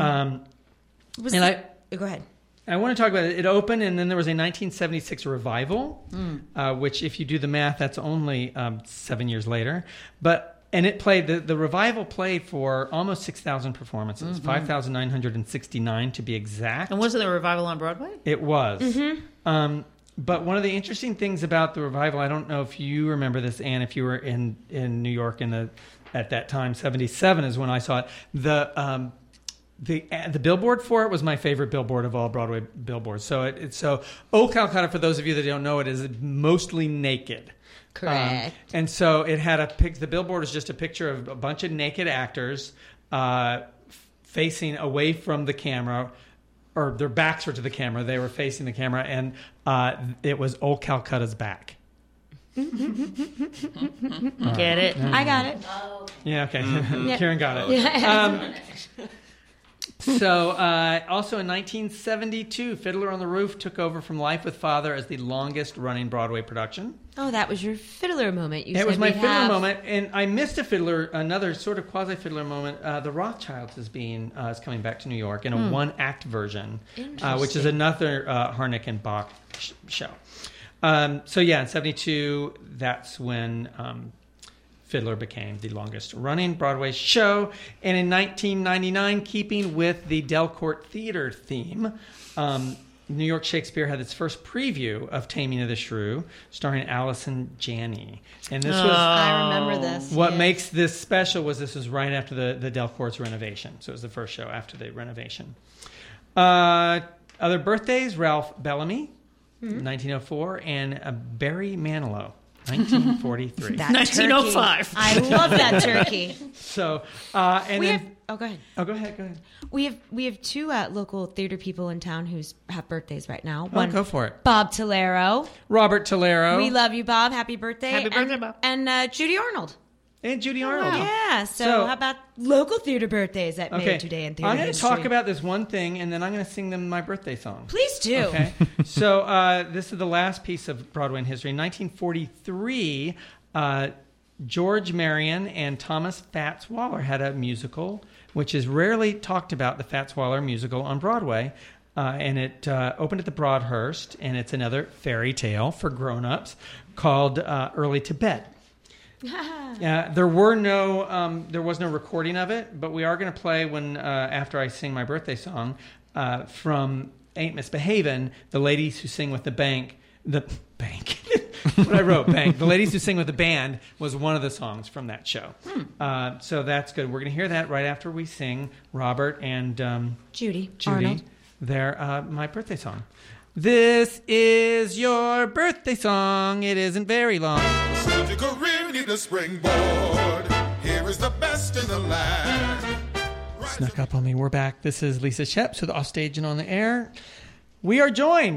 ahead. I want to talk about it. It opened, and then there was a 1976 revival, which, if you do the math, that's only 7 years later. And it played, the revival played for almost 6,000 performances, 5,969 to be exact. And wasn't there a revival on Broadway? It was. But one of the interesting things about the revival, I don't know if you remember this, Anne, if you were in New York at that time, 77 is when I saw it. The billboard for it was my favorite billboard of all Broadway billboards. So Old Calcutta, for those of you that don't know it, is mostly naked. Correct. And so it had the billboard is just a picture of a bunch of naked actors facing away from the camera, or their backs were to the camera. They were facing the camera, and it was Old Calcutta's back. Get it? I got it. Yeah, okay. Yeah. Karen got it. So, also in 1972, Fiddler on the Roof took over from Life with Father as the longest-running Broadway production. Oh, that was your fiddler moment. It was my fiddler moment, and I missed another sort of quasi-fiddler moment. The Rothschilds is coming back to New York in a one-act version, which is another Harnick and Bach show. In 72, that's when Fiddler became the longest-running Broadway show. And in 1999, keeping with the Delcourt Theater theme, New York Shakespeare had its first preview of Taming of the Shrew, starring Allison Janney. And this was... I remember this. What makes this special was this was right after the Delcourt's renovation. So it was the first show after the renovation. Other birthdays, Ralph Bellamy, 1904, and Barry Manilow, 1943. 1905. I love that turkey. So, go ahead. Oh, go ahead. We have two local theater people in town who have birthdays right now. One, go for it. Bob Tolero. Robert Tolero. We love you, Bob. Happy birthday. Happy birthday, Bob. And Judy Arnold. And Judy Arnold. Yeah. So how about local theater birthdays that made today in theater I'm going to history? talk about this one thing, and then I'm going to sing them my birthday song. Please do. Okay. So this is the last piece of Broadway in history. In 1943, George Marion and Thomas Fats Waller had a musical, which is rarely talked about, the Fats Waller musical on Broadway. And it opened at the Broadhurst, and it's another fairy tale for grown-ups called Early to Bed. There was no recording of it, but we are going to play after I sing my birthday song from Ain't Misbehavin', the ladies who sing with the what I wrote. Bang. The Ladies Who Sing with the Band was one of the songs from that show. So that's good. We're going to hear that right after we sing Robert and Judy Arnold. Their My Birthday Song. This is your birthday song. It isn't very long. Such a career need a springboard. Here is the best in the land. Snuck up on me. We're back. This is Lisa Sheps with Offstage and on the Air. We have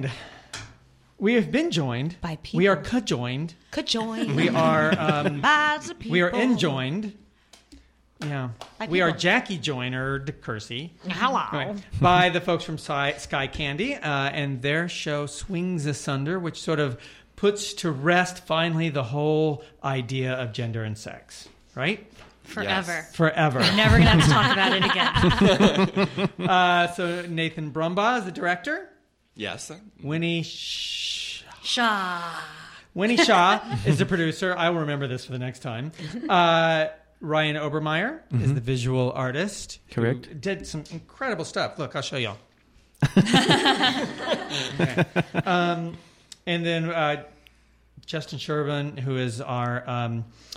been joined by people. We are conjoined. We are we are enjoined. Yeah. We are Jackie Joynered Kersey. Hello. Right. By the folks from Sky Candy and their show Swings Asunder, which sort of puts to rest finally the whole idea of gender and sex. Right? Forever. Yes. Forever. We're never going to have to talk about it again. So Nathan Brumbaugh is the director. Yes. Winnie Shaw. Winnie Shaw is the producer. I will remember this for the next time. Ryan Obermeyer is the visual artist. Correct. Who did some incredible stuff. Look, I'll show y'all. Okay. And then Justin Sherman, who is our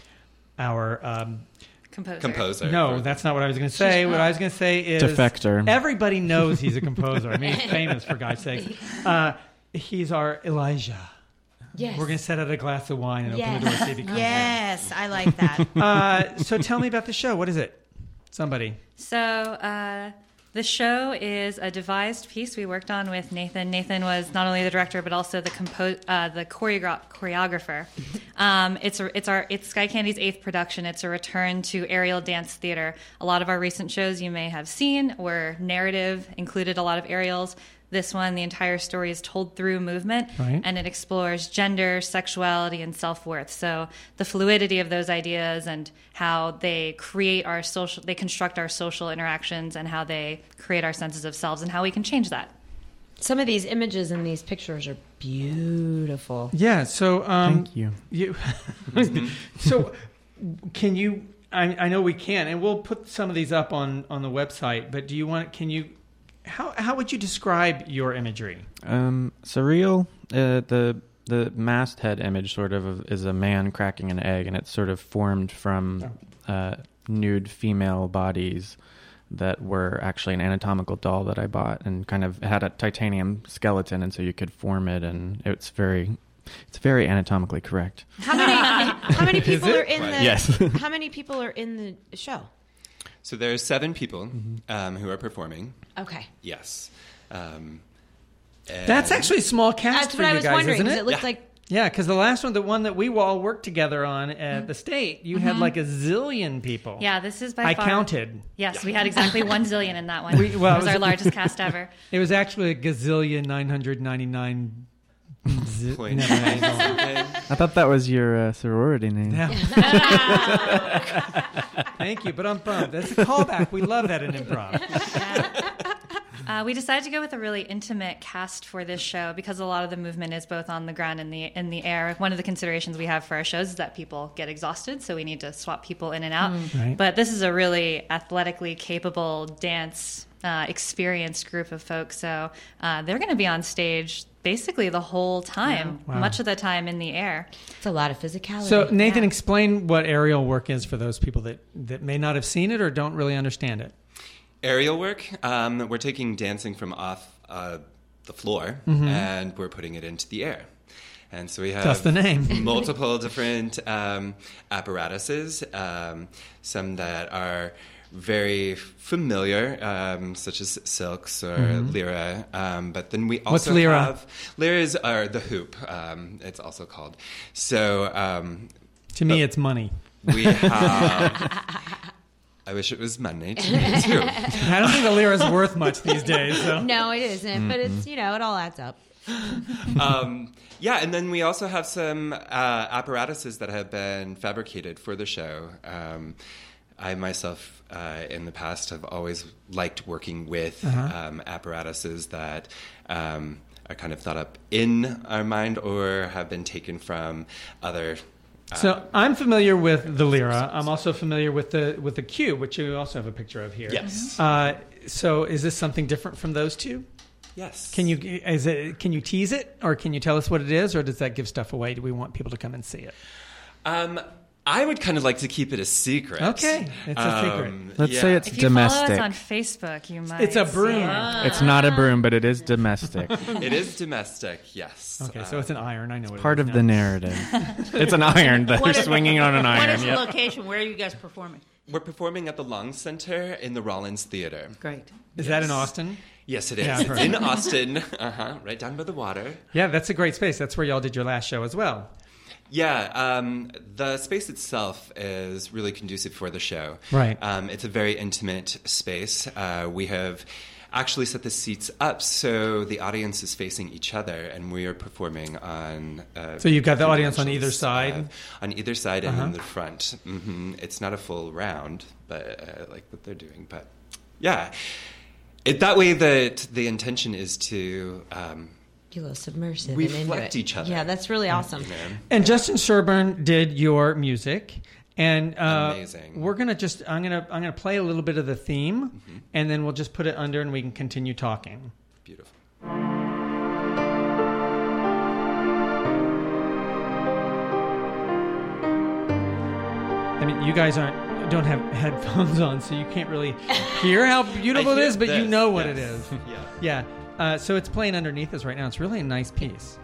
composer. No, that's not what I was going to say. What I was going to say is Defector. Everybody knows he's a composer. I mean, he's famous, for God's sake. He's our Elijah. Yes. We're going to set out a glass of wine and open the door and see if he comes Yes, I like that. in. So tell me about the show. What is it? Somebody. So the show is a devised piece we worked on with Nathan. Nathan was not only the director but also the choreographer. It's Sky Candy's 8th production. It's a return to aerial dance theater. A lot of our recent shows you may have seen were narrative, included a lot of aerials. This one, the entire story is told through movement, right. And it explores gender, sexuality, and self-worth. So the fluidity of those ideas and how they construct our social interactions and how they create our senses of selves and how we can change that. Some of these images and these pictures are beautiful. Yeah, so... Thank you. So can you... I know we can, and we'll put some of these up on the website, but how would you describe your imagery? Surreal. The masthead image sort of is a man cracking an egg, and it's sort of formed from nude female bodies that were actually an anatomical doll that I bought, and kind of had a titanium skeleton, and so you could form it, and it's very anatomically correct. How many people are in the? Yes. How many people are in the show? So there's 7 people who are performing. Okay. Yes. That's actually a small cast for you guys, isn't it? It looks like... Yeah, because the last one, the one that we all worked together on at the State, you had like a zillion people. Yeah, this is by I far... counted. Yes, we had exactly 1 zillion in that one. It was our largest cast ever. It was actually a gazillion 999... I thought that was your sorority name. Thank you, but I'm bummed. That's a callback. We love that in improv. We decided to go with a really intimate cast for this show because a lot of the movement is both on the ground and in the air. One of the considerations we have for our shows is that people get exhausted, so we need to swap people in and out. Right. But this is a really athletically capable dance experienced group of folks, so they're going to be on stage basically the whole time, much of the time in the air. It's a lot of physicality. So, Nathan, explain what aerial work is for those people that may not have seen it or don't really understand it. Aerial work, we're taking dancing from off the floor and we're putting it into the air. And so we have That's the name. multiple different apparatuses, some that are very familiar, such as silks or lyra. But then we also have... Lyras are the hoop, it's also called. So... to me, it's money. We have... I wish it was money to me, too. I don't think the lyra is worth much these days. So. No, it isn't, but it's, it all adds up. Yeah, and then we also have some apparatuses that have been fabricated for the show. I myself, in the past, have always liked working with apparatuses that are kind of thought up in our mind or have been taken from other... So I'm familiar with the lyra. I'm also familiar with the cube, which you also have a picture of here. Yes. So is this something different from those two? Yes. Can you tease it, or can you tell us what it is, or does that give stuff away? Do we want people to come and see it? I would kind of like to keep it a secret. Okay, it's a secret. Let's say it's if you domestic. follow us on Facebook, you might. It's a broom. It's not a broom, but it is domestic. It is domestic, yes. Okay, so it's an iron. I know what Part it of is the now. narrative. It's an iron. They're swinging on an What iron. is the Yep. location? Where are you guys performing? We're performing at the Long Center in the Rollins Theater. Great. Is that in Austin? Yes, it is. Yeah, I've heard. In Austin, right down by the water. Yeah, that's a great space. That's where y'all did your last show as well. Yeah, the space itself is really conducive for the show. Right. It's a very intimate space. We have actually set the seats up so the audience is facing each other, and we are performing on. So you've got the audience on either side? On either side and in the front. Mm-hmm. It's not a full round, but I like what they're doing. But yeah, that way the intention is to. Be a little submersive. Reflect each other. Yeah, that's really awesome. And Justin Sherburne did your music, and Amazing. We're gonna I'm gonna play a little bit of the theme, and then we'll just put it under, and we can continue talking. Beautiful. I mean, you guys don't have headphones on, so you can't really hear how beautiful it is, but you know what it is. Yeah. Yeah. So it's playing underneath us right now. It's really a nice piece.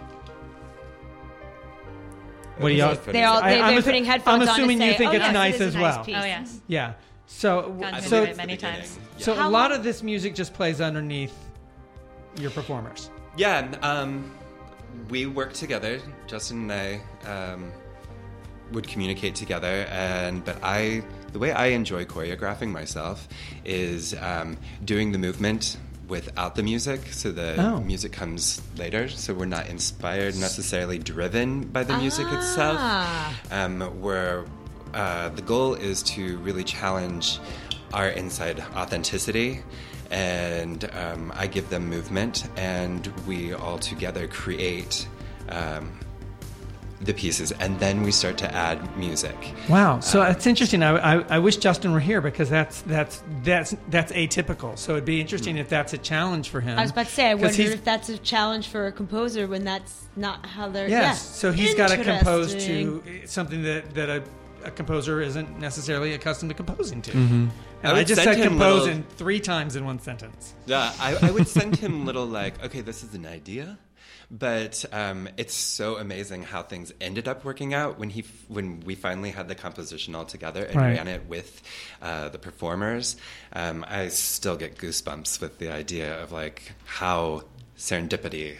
What do y'all? They're putting headphones on. I'm assuming to say, you think it's nice it is as a well. Nice piece. Oh yes. Yeah. So it many times. So a lot of this music just plays underneath your performers. Yeah, we work together. Justin and I would communicate together, but the way I enjoy choreographing myself is doing the movement without the music, so the music comes later, so we're not inspired, necessarily driven by the music itself. Where the goal is to really challenge our inside authenticity, and I give them movement, and we all together create the pieces, and then we start to add music. Wow, so it's interesting. I wish Justin were here, because that's atypical. So it'd be interesting if that's a challenge for him. I was about to say, I wonder if that's a challenge for a composer when that's not how they're. Yes, so he's got to compose to Interesting. something that a composer isn't necessarily accustomed to composing to. Mm-hmm. And I just said composing 3 times in one sentence. Yeah, I would send him little okay, this is an idea. But it's so amazing how things ended up working out when we finally had the composition all together and ran it with the performers. I still get goosebumps with the idea of how serendipitous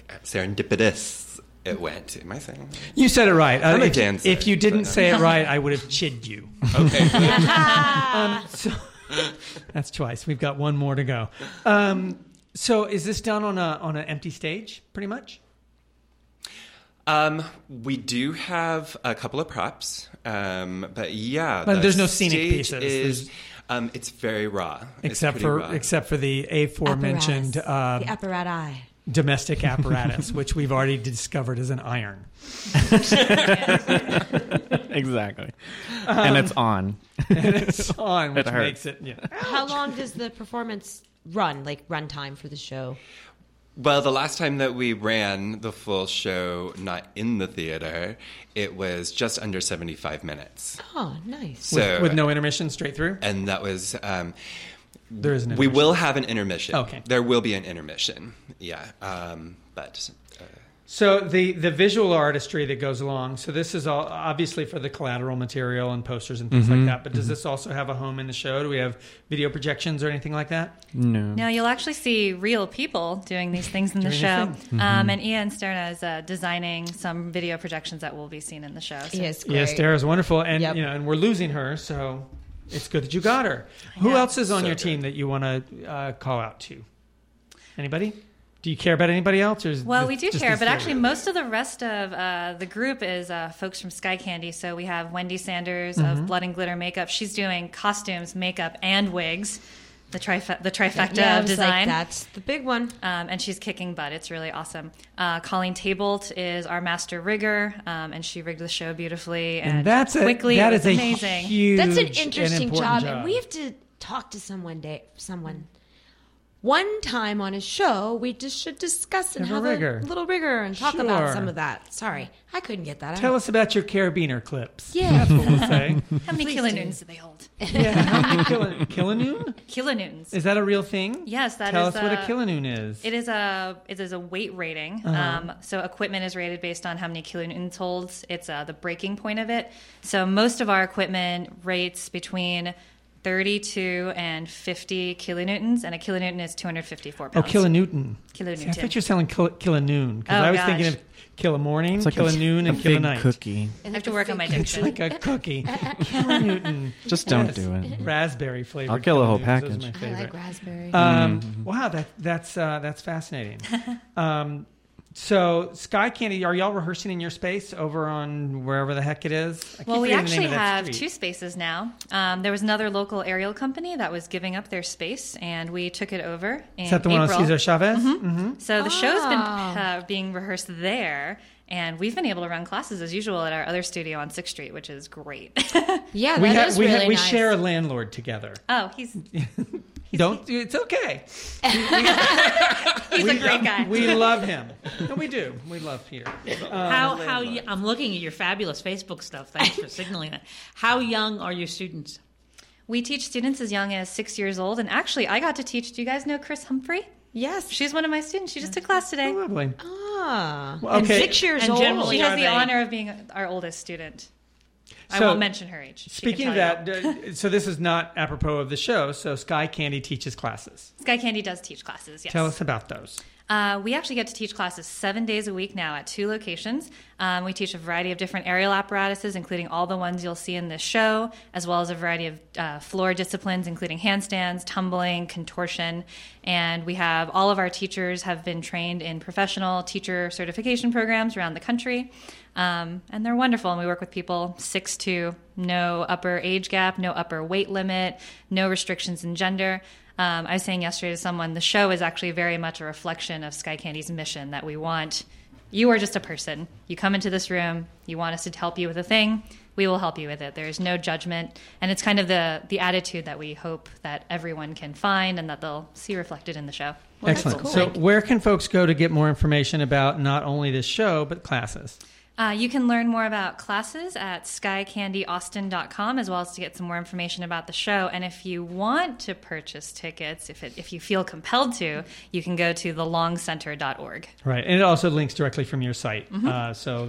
it went. Am I saying that? You said it right. I'm a dancer. If you didn't say it right, I would have chid you. Okay. So that's twice. We've got one more to go. So is this done on an empty stage, pretty much? We do have a couple of props, but yeah. But there's no scenic pieces. It's very raw. Except for the aforementioned the apparatus. Domestic apparatus, which we've already discovered is an iron. Exactly. And it's on. And it's on, which It makes hurts. it. Yeah. How long does the performance run time for the show? Well, the last time that we ran the full show, not in the theater, it was just under 75 minutes. Oh, nice. So, with no intermission, straight through? And that was... there is an intermission. We will have an intermission. Okay. There will be an intermission, yeah. But... So the visual artistry that goes along, so this is all obviously for the collateral material and posters and things like that, but does this also have a home in the show? Do we have video projections or anything like that? No. No, you'll actually see real people doing these things in the Doing show. the thing. And Ian Sterna is designing some video projections that will be seen in the show. So. Yes, great. Yes, Dara's wonderful, and and we're losing her, so it's good that you got her. Who else is on your team that you want to call out to? Anybody? Do you care about anybody else? Or Well, we do care, but actually most of the rest of the group is folks from Sky Candy. So we have Wendy Sanders of Blood and Glitter Makeup. She's doing costumes, makeup, and wigs. The trifecta of design. That's the big one. And she's kicking butt. It's really awesome. Colleen Tabolt is our master rigger, and she rigged the show beautifully and that's quickly. That it was is amazing. Huge That's an interesting and important job. And we have to talk to someone. one time on his show, we just should discuss and have a little rigor and talk about some of that. Sorry, I couldn't get that out. Tell us about your carabiner clips. Yeah. That's what we'll say. How many kilonewtons do they hold? Yeah, how many kilonewton? Kilonewtons. Is that a real thing? Yes, that Tell is. us what a kilonewn is. It is a weight rating. So equipment is rated based on how many kilonewtons holds. It's the breaking point of it. So most of our equipment rates between 32 and 50 kilonewtons, and a kilonewton is 254 pounds. Oh, kilonewton. Kilonewton. See, I thought you were selling kilanoon, because I was thinking of kilomorning, It's like kilanoon, and big kilonight. cookie. I have to work on my diction. It's like a cookie. Kilonewton. Just don't do it. Raspberry flavored. I'll kill a whole Kilonewtons, package. those are my favorite. I like raspberry. Wow, that's fascinating. So, Sky Candy, are y'all rehearsing in your space over on wherever the heck it is? Well, we actually have 2 spaces now. There was another local aerial company that was giving up their space, and we took it over in Is that the one on April. Cesar Chavez? So the show's been being rehearsed there, and we've been able to run classes as usual at our other studio on 6th Street, which is great. Yeah, that is really we nice. share a landlord together. Oh, he's it's okay. He's a great guy. We love him. No, we do. We love Peter. I'm looking at your fabulous Facebook stuff. Thanks for signaling that. How young are your students? We teach students as young as 6 years old, and actually, I got to teach. Do you guys know Chris Humphrey? Yes, she's one of my students. She just took class today. Oh, lovely. Ah, Well, okay. And 6 years And old. generally- She has Are the they- honor of being our oldest student. I So, won't mention her age. She Speaking can of tell that, so this is not apropos of the show. So Sky Candy teaches classes. Sky Candy does teach classes, yes. Tell us about those. We actually get to teach classes 7 days a week now at 2 locations. We teach a variety of different aerial apparatuses, including all the ones you'll see in this show, as well as a variety of floor disciplines, including handstands, tumbling, contortion. And we have all of our teachers have been trained in professional teacher certification programs around the country. And they're wonderful. And we work with people 6'2", no upper age gap, no upper weight limit, no restrictions in gender. I was saying yesterday to someone, the show is actually very much a reflection of Sky Candy's mission, that we want, you are just a person. You come into this room, you want us to help you with a thing, we will help you with it. There is no judgment. And it's kind of the attitude that we hope that everyone can find and that they'll see reflected in the show. Well, excellent. Cool. So where can folks go to get more information about not only this show, but classes? You can learn more about classes at skycandyaustin.com, as well as to get some more information about the show. And if you want to purchase tickets, if you feel compelled to, you can go to thelongcenter.org. Right, and it also links directly from your site. Mm-hmm. So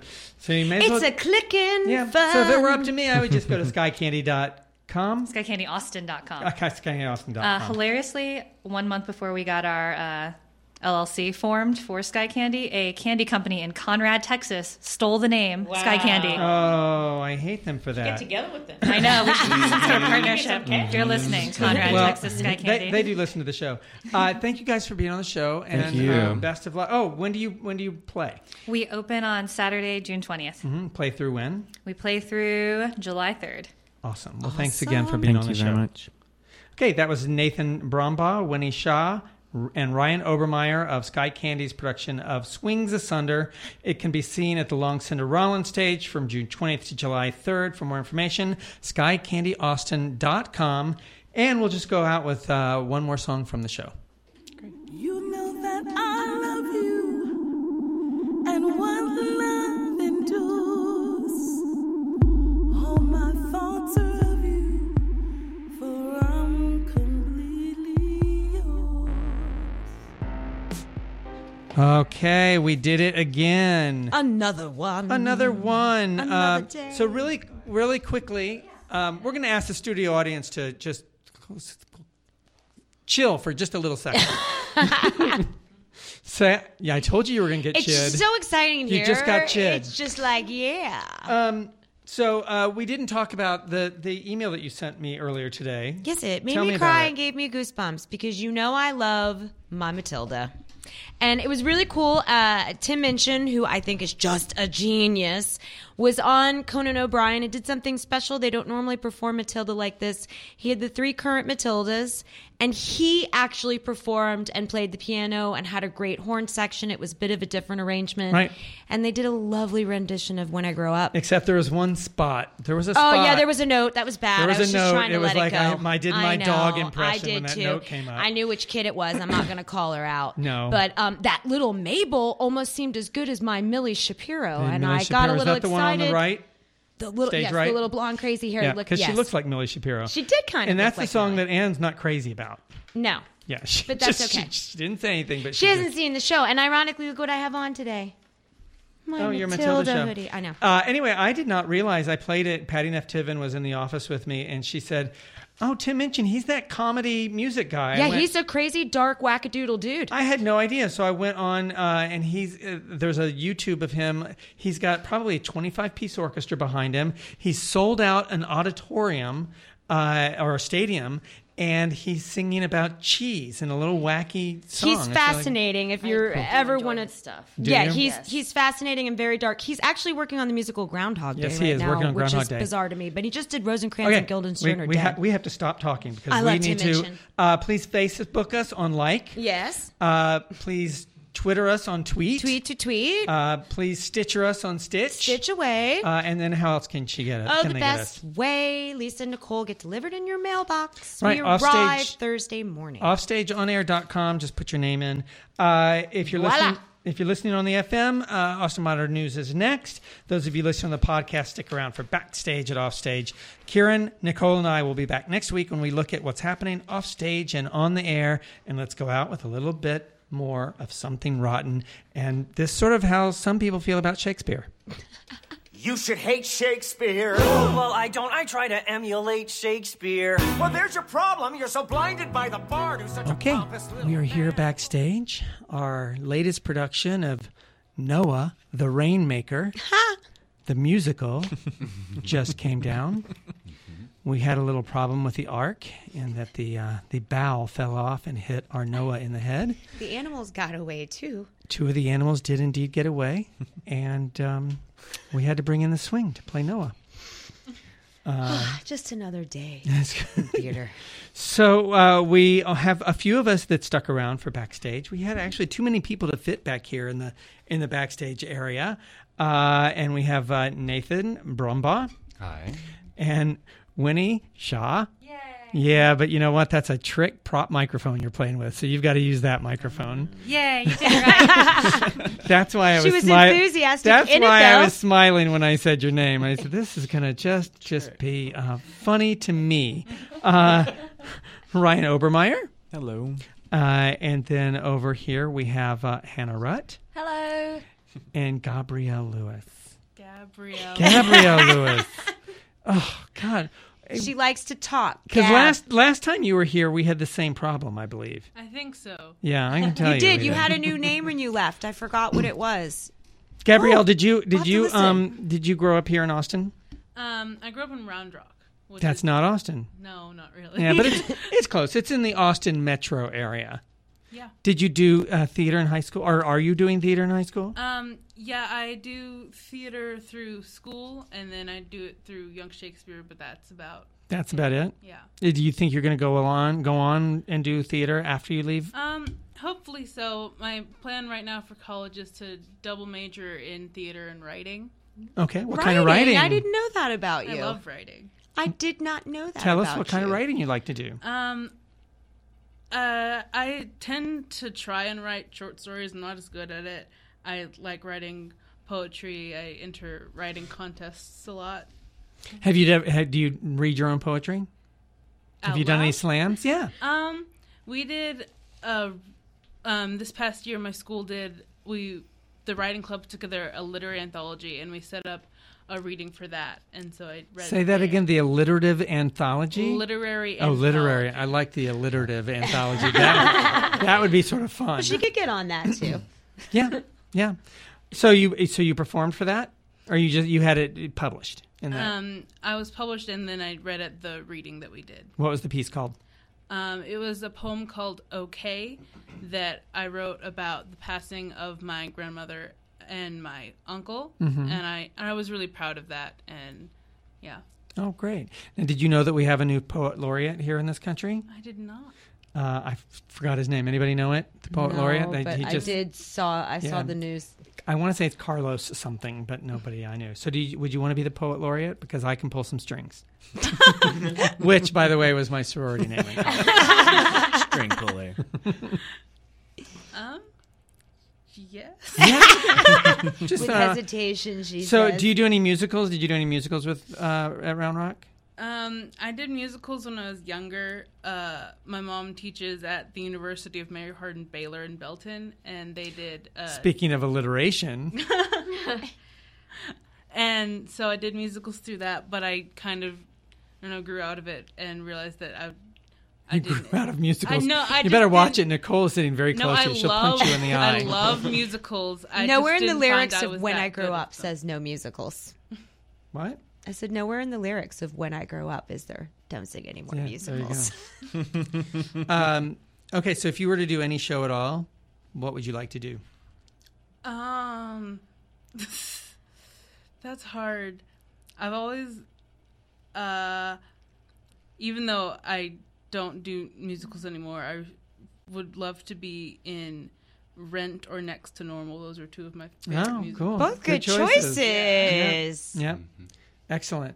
you may as well, a clicking. Yeah. Fun. So if it were up to me, I would just go to skycandy.com. Skycandyaustin.com. Skycandyaustin.com. Hilariously, 1 month before we got our LLC formed for Sky Candy, a candy company in Conrad, Texas, stole the name Sky Candy. Oh, I hate them for that. Get together with them. I know. We should do some sort of partnership. If you're listening, Conrad, Texas, Sky Candy. They do listen to the show. Thank you guys for being on the show. And thank you. Best of luck. Oh, when do you play? We open on Saturday, June 20th. Mm-hmm. Play through when? We play through July 3rd. Awesome. Well, thanks again for being on the show. Thank you very much. Okay, that was Nathan Brombaugh, Winnie Shaw, and Ryan Obermeyer of Sky Candy's production of Swings Asunder. It can be seen at the Long Center Rollins stage from June 20th to July 3rd. For more information, skycandyaustin.com. And we'll just go out with one more song from the show. You know that I love you, and one love endures. All my thoughts are of you, for I'm completely yours. Okay, we did it again. Another one. Another one. Another day. So really quickly, we're going to ask the studio audience to just chill for just a little second. So, yeah, I told you were going to get It's chid. so exciting here. You just got chid. It's just like, yeah. So we didn't talk about the email that you sent me earlier today. Yes, it made Tell me me cry about and gave me goosebumps because you know I love my Matilda. And it was really cool. Tim Minchin, who I think is just a genius, was on Conan O'Brien and did something special. They don't normally perform Matilda like this. He had the 3 current Matildas, and he actually performed and played the piano and had a great horn section. It was a bit of a different arrangement. Right. And they did a lovely rendition of When I Grow Up. Except there was one spot. There was a spot. Oh, yeah, there was a note. That was bad. There was I was a just note. trying to It was let like it go. I did my dog impression when that note came up. I knew which kid it was. I'm not going to call her out. No. But that little Mabel almost seemed as good as my Millie Shapiro. And Millie I Shapiro. got a little Is that the excited. one on the right? The little, Stage yes, right? the little blonde crazy hair. Yeah, because yes. she looks like Millie Shapiro. She did kind of And look that's the like song Millie. that Anne's not crazy about. No. Yeah, But that's okay. She didn't say anything, but She hasn't seen the show. And ironically, look what I have on today. My your Matilda Matilda show. hoodie. I know. Anyway, I did not realize I played it. Patty Neff Tiven was in the office with me, and she said, "Oh, Tim Minchin, he's that comedy music guy." Yeah, he's a crazy, dark, wackadoodle dude. I had no idea, so I went on, and there's a YouTube of him. He's got probably a 25-piece orchestra behind him. He's sold out an auditorium or a stadium, and he's singing about cheese in a little wacky song. He's It's fascinating. If you ever want to stuff. Yeah, you? he's fascinating and very dark. He's actually working on the musical Groundhog Day Yes, right he is now, working on which Groundhog is Day. bizarre to me. But he just did Rosencrantz and Guildenstern are dead. we have to stop talking because I we love need Tim to. Minchin. Please Facebook us on like. Yes. Please Twitter us on tweet. Tweet to tweet. Please Stitcher us on Stitch. Stitch away. And then how else can she get it? Oh, can the they get best us? way. Lisa and Nicole get delivered in your mailbox. Right, We Offstage- arrive Thursday morning. Offstageonair.com. Just put your name in. If you're Voila. listening. If you're listening on the FM, Austin Modern News is next. Those of you listening on the podcast, stick around for Backstage at Offstage. Kieran, Nicole, and I will be back next week when we look at what's happening offstage and on the air. And let's go out with a little bit more of something rotten. And this sort of how some people feel about Shakespeare. You should hate Shakespeare. Well, I don't. I try to emulate Shakespeare. Well, there's your problem. You're so blinded by the bard who's such Okay, a pompous little... we are here backstage. Our latest production of Noah, the Rainmaker, the musical, just came down. We had a little problem with the ark in that the bow fell off and hit our Noah in the head. The animals got away, too. 2 of the animals did indeed get away, and we had to bring in the swing to play Noah. Just another day That's in theater. So we have a few of us that stuck around for backstage. We had actually too many people to fit back here in the backstage area, and we have Nathan Brumbaugh. Hi. And Winnie Shaw. Yay. Yeah, but you know what? That's a trick prop microphone you're playing with, so you've got to use that microphone. Yay, you did it right. That's why I was. She was enthusiastic. That's in why it, though. I was smiling when I said your name. I said this is gonna just be funny to me. Ryan Obermeyer. Hello. And then over here we have Hannah Rutt Hello. and Gabrielle Lewis. Gabrielle Lewis. Oh God. She likes to talk. Because last time you were here, we had the same problem, I believe. I think so. Yeah, I can tell you. You did. You had a new name when you left. I forgot what it was. Gabrielle, Oh, did you listen. did you grow up here in Austin? I grew up in Round Rock. Which That's is, not Austin. No, not really. Yeah, but it's close. It's in the Austin metro area. Yeah. Did you do theater in high school, or are you doing theater in high school? Yeah, I do theater through school, and then I do it through Young Shakespeare, but that's about it. Yeah. Do you think you're going to go on and do theater after you leave? Hopefully so. My plan right now for college is to double major in theater and writing. Okay, what kind of writing? I didn't know that about you. I love writing. I did not know that. Tell us about what kind of you. writing you like to do. I tend to try and write short stories. I'm not as good at it. I like writing poetry. I enter writing contests a lot. Do you read your own poetry? Have you done any slams? Yeah. We did. This past year, my school did. The writing club put together a literary anthology, and we set up a reading for that. And so I read. Say that again. The alliterative anthology. Literary. Oh, literary. I like the alliterative anthology. That would be sort of fun. Well, she could get on that too. Yeah. So you performed for that, or you had it published in that? I was published, and then I read at the reading that we did. What was the piece called? It was a poem called "Okay" that I wrote about the passing of my grandmother and my uncle, Mhm. and I was really proud of that. And yeah, Oh, great. And did you know that we have a new poet laureate here in this country? I did not. I forgot his name. Anybody know it? The poet No, laureate? but I saw the news. I want to say it's Carlos something, but nobody I knew. So would you want to be the poet laureate? Because I can pull some strings. Which, by the way, was my sorority name. String puller. Yes. Yeah. With hesitation, she So says. do you do any musicals? Did you do any musicals at Round Rock? I did musicals when I was younger. My mom teaches at the University of Mary Hardin Baylor in Belton, and they did. Speaking of alliteration. And so I did musicals through that, but I kind of, grew out of it and realized that I grew out of musicals. I know. You better watch it. Nicole is sitting very close to you. She'll punch you in the eye. I love musicals. Nowhere in the didn't lyrics find I of was When that I Grow good at Up says no musicals. What? I said nowhere in the lyrics of When I Grow Up is there don't sing any more musicals. There you go. Okay, so if you were to do any show at all, what would you like to do? That's hard. I've always, even though I don't do musicals anymore, I would love to be in Rent or Next to Normal. Those are two of my favorite musicals. Cool. Both good choices. Yeah. Excellent.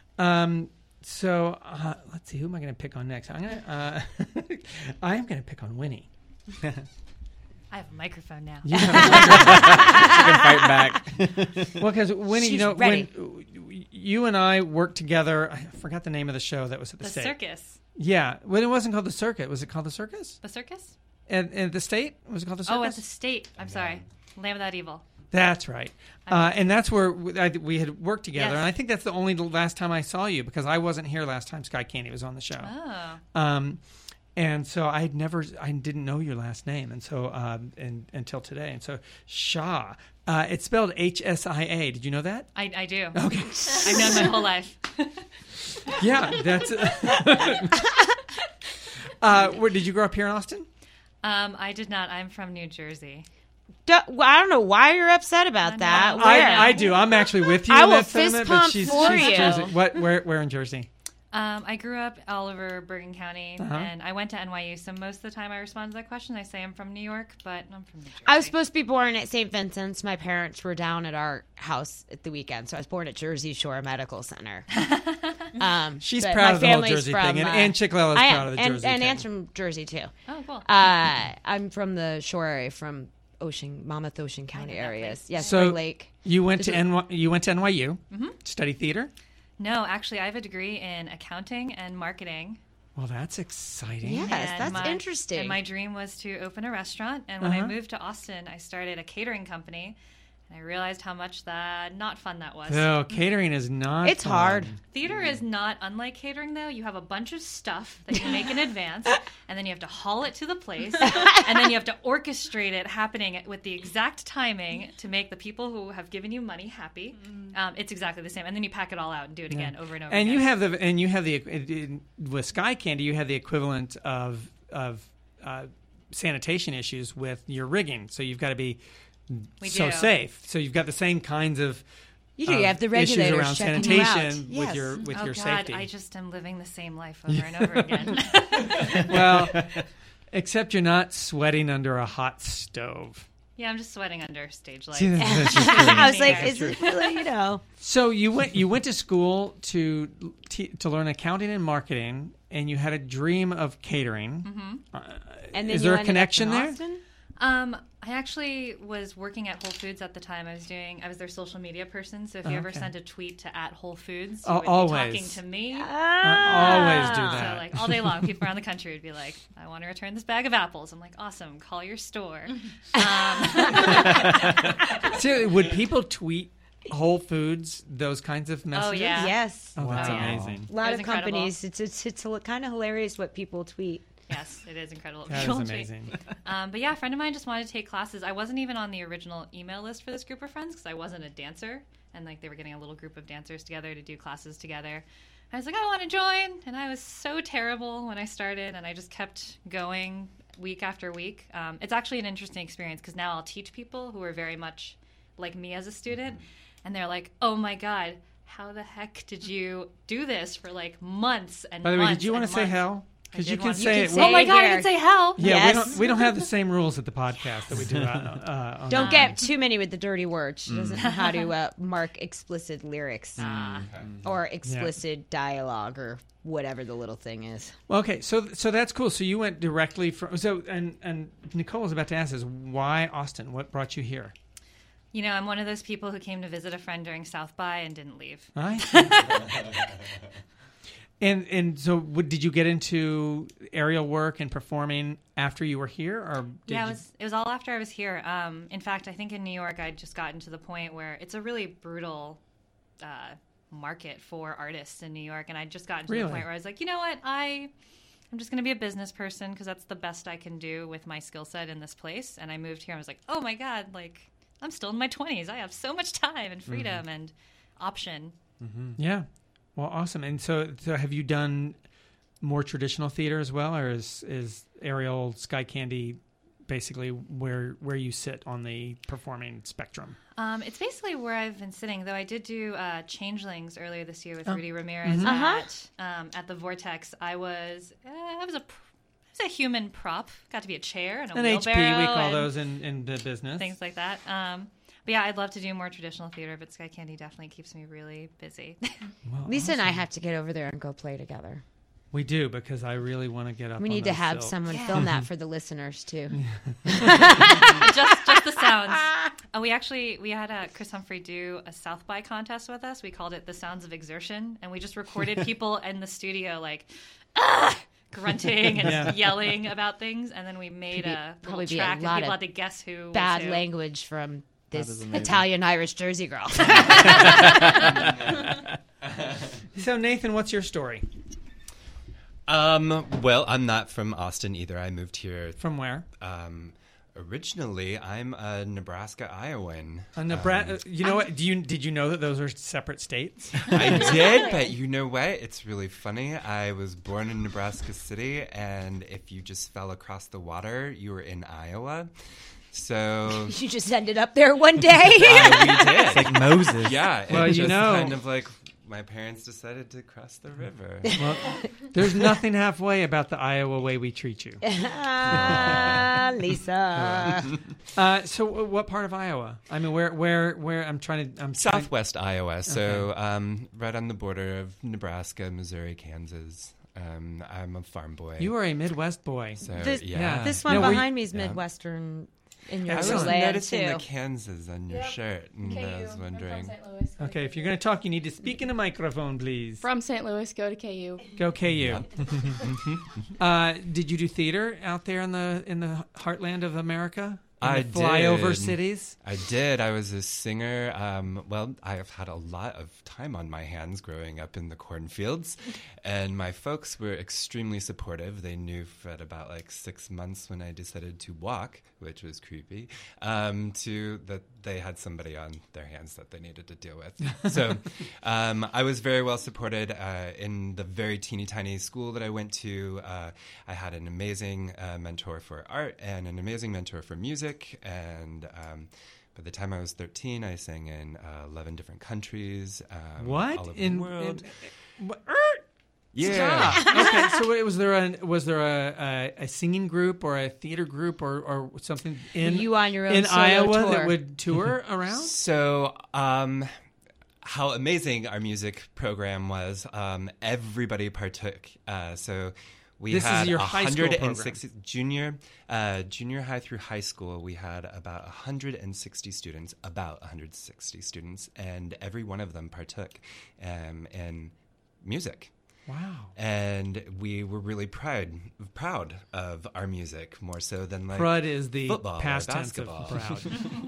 So let's see. Who am I going to pick on next? I am going to pick on Winnie. I have a microphone now. You can fight back. Well, because Winnie, She's when you and I worked together, I forgot the name of the show that was at the State. Circus. Yeah, when it wasn't called the Circuit, was it called the Circus? The Circus? At the State, was it called the Circus? Oh, at the State. I'm sorry, Lamb of That Evil. That's right. And that's where we had worked together. Yes. And I think that's the last time I saw you, because I wasn't here last time Sky Candy was on the show. Oh. And so I didn't know your last name, and so until today. And so Shah, it's spelled Hsia. Did you know that? I do. Okay. I've known my whole life. Yeah, that's. Where did you grow up here in Austin? I did not. I'm from New Jersey. I don't know why you're upset about that. Where? I do. I'm actually with you. I in will that fist sentiment, pump but she's for you. Jersey. Where in Jersey? I grew up all over Bergen County, Uh-huh. and I went to NYU. So most of the time I respond to that question, I say I'm from New York, but I'm from New Jersey. I was supposed to be born at St. Vincent's. My parents were down at our house at the weekend, so I was born at Jersey Shore Medical Center. She's but proud my of the whole family's Jersey from, thing, and Ann Chicklell is proud of the Jersey and thing. Ann's from Jersey too. Oh, cool. I'm from the shore area, from Monmouth, Ocean County areas. Yeah, So Spring Lake. you went to NYU, Mhm. study theater. No, actually, I have a degree in accounting and marketing. Well, that's exciting. Yes, And that's interesting. And my dream was to open a restaurant. And when I Uh-huh. moved to Austin, I started a catering company. And I realized how much not fun that was. No, catering is not. It's hard. Theater is not unlike catering, though. You have a bunch of stuff that you make in advance, and then you have to haul it to the place, and then you have to orchestrate it happening with the exact timing to make the people who have given you money happy. It's exactly the same, and then you pack it all out and do it again over and over. And again. you have the with Sky Candy, you have the equivalent of sanitation issues with your rigging. So you've got to be so do. safe. So you've got the same kinds of You do. You have the issues regulators around checking you out. sanitation with Yes. your Oh, God, safety. I just am living the same life over and over again. Well, except you're not sweating under a hot stove. Yeah, I'm just sweating under stage lights. See, that's just true. I was like, That's is it really, So you went to school to learn accounting and marketing, and you had a dream of catering. Mm-hmm. And then is you there a ended up connection in there? Austin? I actually was working at Whole Foods at the time. I was their social media person. So if you ever Okay. sent a tweet to @Whole Foods, Oh, you would be always. talking to me. Always do that. So like all day long, people around the country would be like, "I want to return this bag of apples." I'm like, "Awesome! Call your store." So would people tweet Whole Foods those kinds of messages? yeah. Yes. Oh, that's Wow. amazing. A lot It of was incredible. companies. It's kind of hilarious what people tweet. Yes, it is incredible. what That people is tweet. amazing. But yeah, a friend of mine just wanted to take classes. I wasn't even on the original email list for this group of friends because I wasn't a dancer, and like they were getting a little group of dancers together to do classes together. I was like, I want to join. And I was so terrible when I started, and I just kept going week after week. It's actually an interesting experience because now I'll teach people who are very much like me as a student, and they're like, oh my God, how the heck did you do this for like months and months? By the way, did you want to say hell? Because you can say it. Oh my God, I can say hell. Yeah, Yes. we don't have the same rules at the podcast that we do. Don't get too many with the dirty words. She doesn't know how to mark explicit lyrics or explicit dialogue or whatever the little thing is. Well, okay, so that's cool. So you went directly from and Nicole was about to ask us why Austin? What brought you here? You know, I'm one of those people who came to visit a friend during South by and didn't leave. Right. And so, did you get into aerial work and performing after you were here, or it was all after I was here. In fact, I think in New York, I'd just gotten to the point where it's a really brutal market for artists in New York, and I'd just gotten to the point where I was like, you know what, I'm just going to be a business person because that's the best I can do with my skill set in this place. And I moved here. I was like, oh my God, like I'm still in my 20s. I have so much time and freedom and option. Mm-hmm. Yeah. Well, awesome. And so have you done more traditional theater as well, or is Aerial Sky Candy basically where you sit on the performing spectrum? It's basically where I've been sitting, though I did do Changelings earlier this year with Rudy Ramirez at the Vortex. I was a human prop. Got to be a chair and a wheelbarrow. HP, we call those in the business. Things like that. But yeah, I'd love to do more traditional theater, but Sky Candy definitely keeps me really busy. Well, Lisa and I have to get over there and go play together. We do, because I really want to get up. We need to have someone film that for the listeners too. just the sounds. We had Chris Humphrey do a South by contest with us. We called it The Sounds of Exertion, and we just recorded people in the studio like grunting and yelling about things, and then we made a little track, and people had to guess who bad was who. Language from this Italian Irish Jersey girl. So Nathan, what's your story? Well, I'm not from Austin either. I moved here. From where? Originally, I'm a Nebraska Iowan. You know what? Did you know that those are separate states? I did, but you know what? It's really funny. I was born in Nebraska City, and if you just fell across the water, you were in Iowa. So you just ended up there one day. We did. It's like Moses. Yeah. Well, just kind of like my parents decided to cross the river. Well, there's nothing halfway about the Iowa way we treat you. Lisa. So what part of Iowa? I mean, where I'm Southwest Iowa. So right on the border of Nebraska, Missouri, Kansas. I'm a farm boy. You are a Midwest boy. So, This one behind me is Midwestern. In your I was land noticing too. the Kansas on your shirt, and I was wondering. I'm from St. Louis. Okay, if you're going to talk, you need to speak in a microphone, please. From St. Louis, go to KU. Go KU. Did you do theater out there in the heartland of America? I did. Flyover did. cities? I did. I was a singer. Well, I have had a lot of time on my hands growing up in the cornfields, and my folks were extremely supportive. They knew for about like 6 months when I decided to walk, which was creepy, that they had somebody on their hands that they needed to deal with. So I was very well supported in the very teeny tiny school that I went to. I had an amazing mentor for art and an amazing mentor for music. And by the time I was 13, I sang in 11 different countries. What? All over the world. Yeah. Okay. So was there a singing group or a theater group or something you on your own in Iowa tour that would tour around? So how amazing our music program was. Everybody partook. So we had your high school 160 junior high through high school. We had about 160 students, and every one of them partook in music. Wow. And we were really proud of our music, more so than like Prud is the football past or tense of basketball.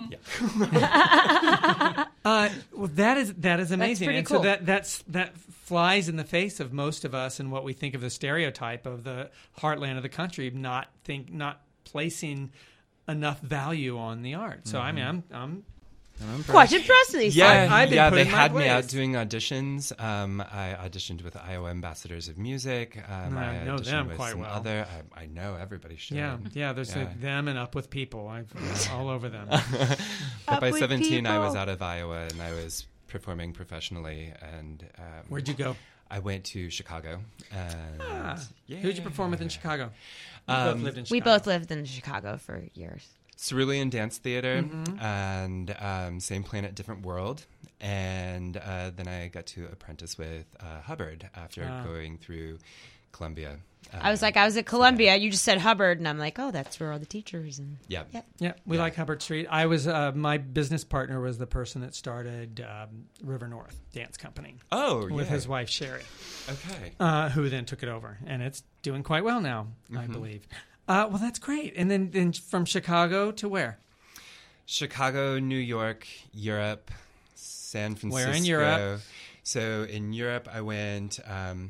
Well, that is amazing. Pretty and cool. So that flies in the face of most of us and what we think of the stereotype of the heartland of the country, not placing enough value on the art. So I mean, I'm Quite impressive. Yeah, they had me out doing auditions. I auditioned with Iowa Ambassadors of Music. I know auditioned them with quite some well. other. I know everybody should. Yeah. There's them and Up With People. I'm all over them. But by 17, I was out of Iowa and I was performing professionally. And where'd you go? I went to Chicago. Who'd you perform with in Chicago? We both lived in Chicago for years. Cerulean Dance Theater and Same Planet, Different World. And then I got to apprentice with Hubbard after going through Columbia. I was at Columbia. You just said Hubbard, and I'm like, oh, that's where all the teachers and we like Hubbard Street. I was my business partner was the person that started River North Dance Company. With his wife Sherry. Okay. Who then took it over, and it's doing quite well now, I believe. Well, that's great. And then from Chicago to where? Chicago, New York, Europe, San Francisco. Where in Europe? So in Europe, I went.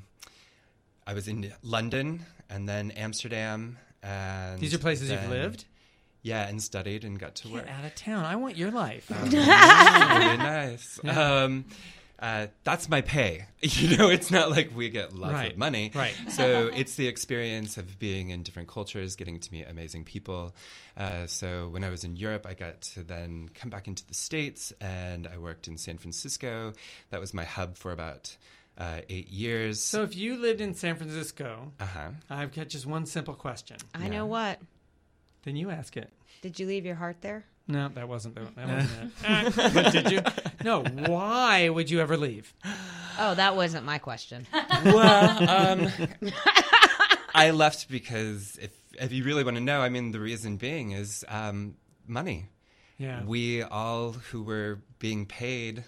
I was in London and then Amsterdam. And these are places you've lived? Yeah, and studied and got to work. Get out of town. I want your life. Really nice. Yeah. That's my pay. It's not like we get lots of money. Right. So it's the experience of being in different cultures, getting to meet amazing people. So when I was in Europe, I got to then come back into the States, and I worked in San Francisco. That was my hub for about 8 years. So if you lived in San Francisco, I've got just one simple question. I know what. Then you ask it. Did you leave your heart there? No, that wasn't it. But did you? No. Why would you ever leave? Oh, that wasn't my question. Well, I left because if you really want to know, I mean, the reason being is money. Yeah. We all who were being paid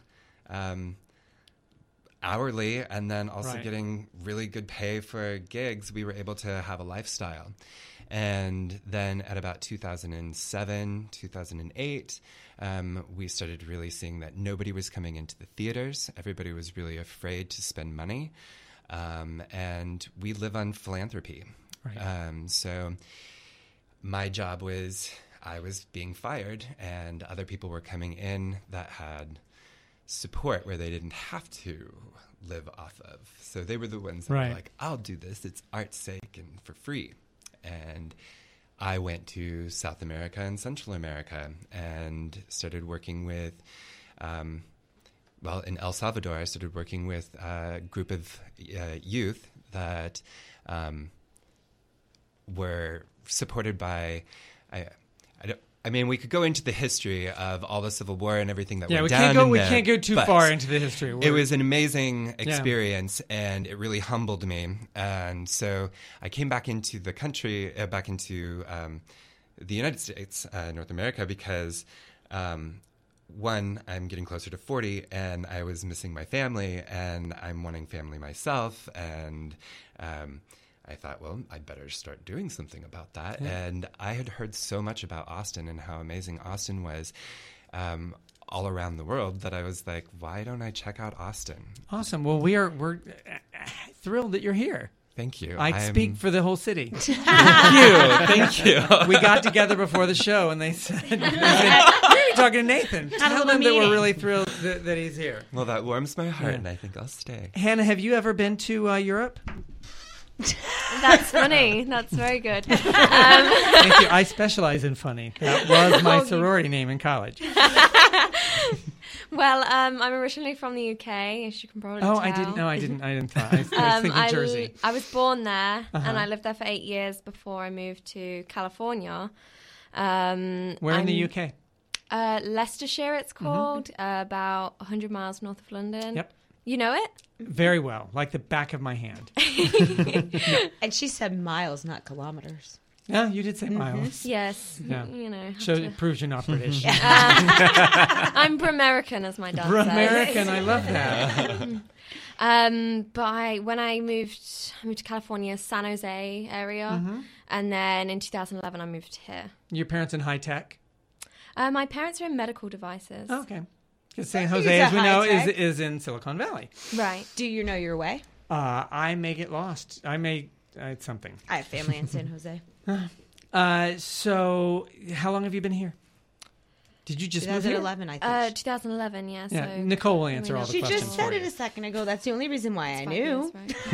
hourly and then also getting really good pay for gigs, we were able to have a lifestyle. And then at about 2007, 2008, we started really seeing that nobody was coming into the theaters. Everybody was really afraid to spend money. And we live on philanthropy. Right. So my job was I was being fired and other people were coming in that had support where they didn't have to live off of. So they were the ones that were like, I'll do this. It's art's sake and for free. And I went to South America and Central America and started working with, in El Salvador, I started working with a group of youth that were supported by, I mean, we could go into the history of all the Civil War and everything that went down. We can't go too far into the history. It was an amazing experience, and it really humbled me. And so I came back into the country, back into the United States, North America, because one, I'm getting closer to 40, and I was missing my family, and I'm wanting family myself, and I thought, well, I'd better start doing something about that. Yeah. And I had heard so much about Austin and how amazing Austin was all around the world that I was like, why don't I check out Austin? Awesome. Well, we're thrilled that you're here. Thank you. I speak for the whole city. Thank you. We got together before the show, and they said, you're talking to Nathan. Tell them that we're really thrilled that he's here. Well, that warms my heart, and I think I'll stay. Hannah, have you ever been to Europe? That's funny. That's very good. Thank you. I specialize in funny. That was my sorority name in college. Well, I'm originally from the UK, as you can probably tell. I didn't know. I didn't thought. I was thinking Jersey. I was born there, and I lived there for 8 years before I moved to California. Where in the UK? Leicestershire, it's called, about 100 miles north of London. Yep. You know it? Very well, like the back of my hand. And she said miles, not kilometers. No, you did say miles. Yes. Yeah. You know. So it proves you're not British. I'm Bramerican, as my dad says. Bramerican, I love that. But when I moved to California, San Jose area, and then in 2011 I moved here. Your parents in high tech? My parents are in medical devices. Oh, okay. Because San Jose, as we know, is in Silicon Valley. Right. Do you know your way? I may get lost. It's something. I have family in San Jose. So, how long have you been here? Did you just move here? 2011, I think. 2011, yeah. Yeah, So Nicole will answer all the She questions just said for it you. a second ago. That's the only reason why I knew.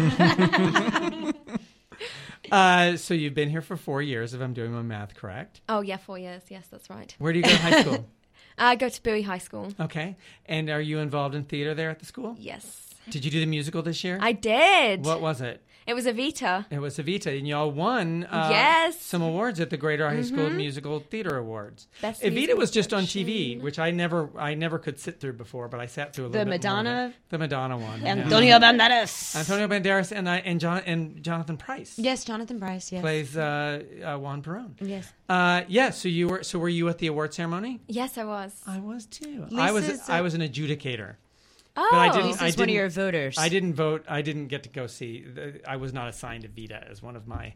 So you've been here for 4 years, if I'm doing my math correct. Oh, yeah, 4 years. Yes, that's right. Where do you go to high school? I go to Bowie High School. Okay. And are you involved in theater there at the school? Yes. Did you do the musical this year? I did. What was it? It was Evita. It was Evita, and y'all won Yes. some awards at the Greater High School Musical Theater Awards. Best Evita musical was just on TV, which I never could sit through before, but I sat through a little The bit more of Madonna? it. The Madonna one. Antonio Banderas. Antonio Banderas and Jonathan Pryce Yes, Jonathan Pryce. Yes. plays Juan Perón. Yes. Yeah. So were you at the award ceremony? Yes, I was. I was too. Lisa's I was an adjudicator. Oh, But I didn't. Lisa's one of your voters. I didn't vote. I didn't get to go see. I was not assigned Evita as one of my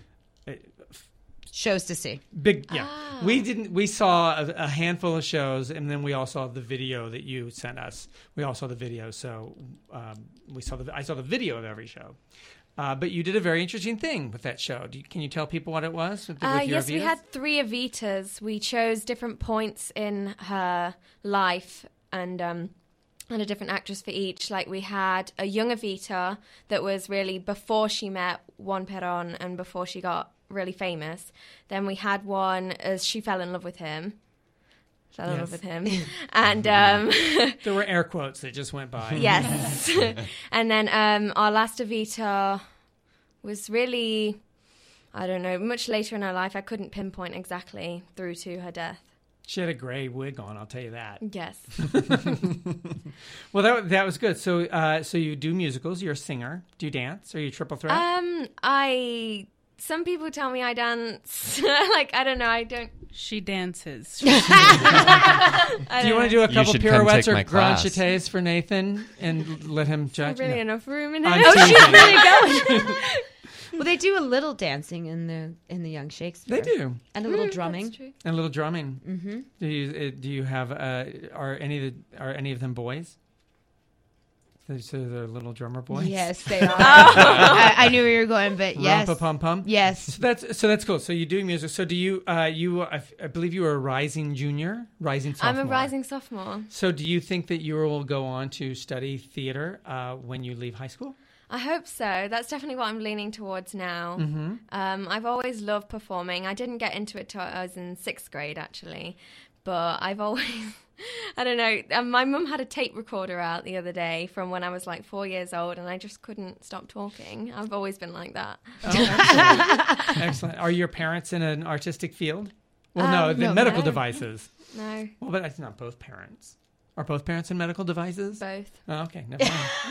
shows to see. big. Yeah, we didn't. We saw a handful of shows, and then we all saw the video that you sent us. We all saw the video, so I saw the video of every show. But you did a very interesting thing with that show. Can you tell people what it was? With your Yes, we Evitas? had 3 Evitas. We chose different points in her life and a different actress for each. Like we had a young Evita that was really before she met Juan Perón and before she got really famous. Then we had one as she fell in love with him. And there were air quotes that just went by. Yes. And then our last Evita was really, I don't know, much later in her life. I couldn't pinpoint exactly through to her death. She had a gray wig on, I'll tell you that. Yes. Well, that was good. So you do musicals. You're a singer. Do you dance? Are you a triple threat? Some people tell me I dance. Like, I don't know. I don't. She dances. Do you want to do a couple pirouettes or grand jetés for Nathan and let him judge? Not really enough room in I'm it. teasing. She's really going. Well, they do a little dancing in the Young Shakespeare. They do, and a little drumming. That's true. and a little drumming. Mm-hmm. Do you have are any of them boys? So they're little drummer boys. Yes, they are. I knew where you were going, but yes. Rumpa-pum-pum? Yes. So that's cool. So you do music. So do you? I believe you were a rising junior, rising sophomore. I'm a rising sophomore. So do you think that you will go on to study theater when you leave high school? I hope so. That's definitely what I'm leaning towards now. Mm-hmm. I've always loved performing. I didn't get into it till I was in 6th grade, actually. But I've always, I don't know. My mum had a tape recorder out the other day from when I was like 4 years old, and I just couldn't stop talking. I've always been like that. Oh, excellent. Excellent. Are your parents in an artistic field? Well, no, the medical devices. No. Well, but it's not both parents. Are both parents in medical devices? Both. Oh, okay, never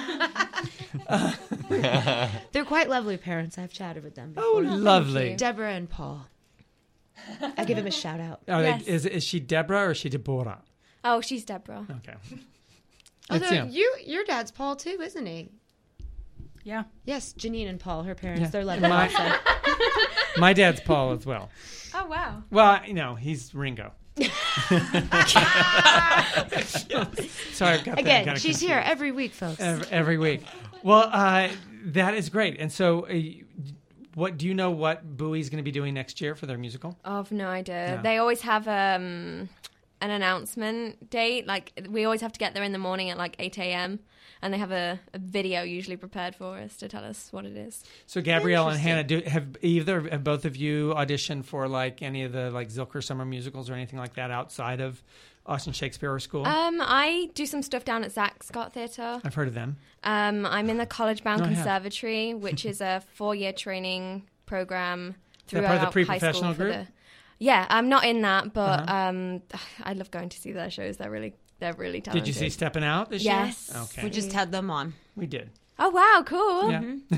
mind. They're quite lovely parents. I've chatted with them before. Oh, lovely. Deborah and Paul. I give him a shout out. Yes. Is she Deborah or is she Deborah? Oh, she's Deborah. Okay. Although your dad's Paul too, isn't he? Yeah. Yes, Janine and Paul, her parents. Yeah. They're lovely also. My dad's Paul as well. Oh, wow. Well, he's Ringo. Sorry, I've got Again, that she's here every week, folks. Every week. Well, that is great. And so, what do you know what Bowie's going to be doing next year for their musical? I've no idea. No. They always have an announcement date. Like, we always have to get there in the morning at like 8 a.m. And they have a video usually prepared for us to tell us what it is. So Gabrielle and Hannah, have both of you auditioned for like any of the like Zilker summer musicals or anything like that outside of Austin Shakespeare School? I do some stuff down at Zach Scott Theatre. I've heard of them. I'm in the College Bound No, I have. Conservatory, which is a 4-year training program throughout part of the high pre-professional school. group? Yeah, I'm not in that, but I love going to see their shows. They're really talented. Did you see Steppin' Out this year? Yes. Okay. We just had them on. We did. Oh, wow, cool.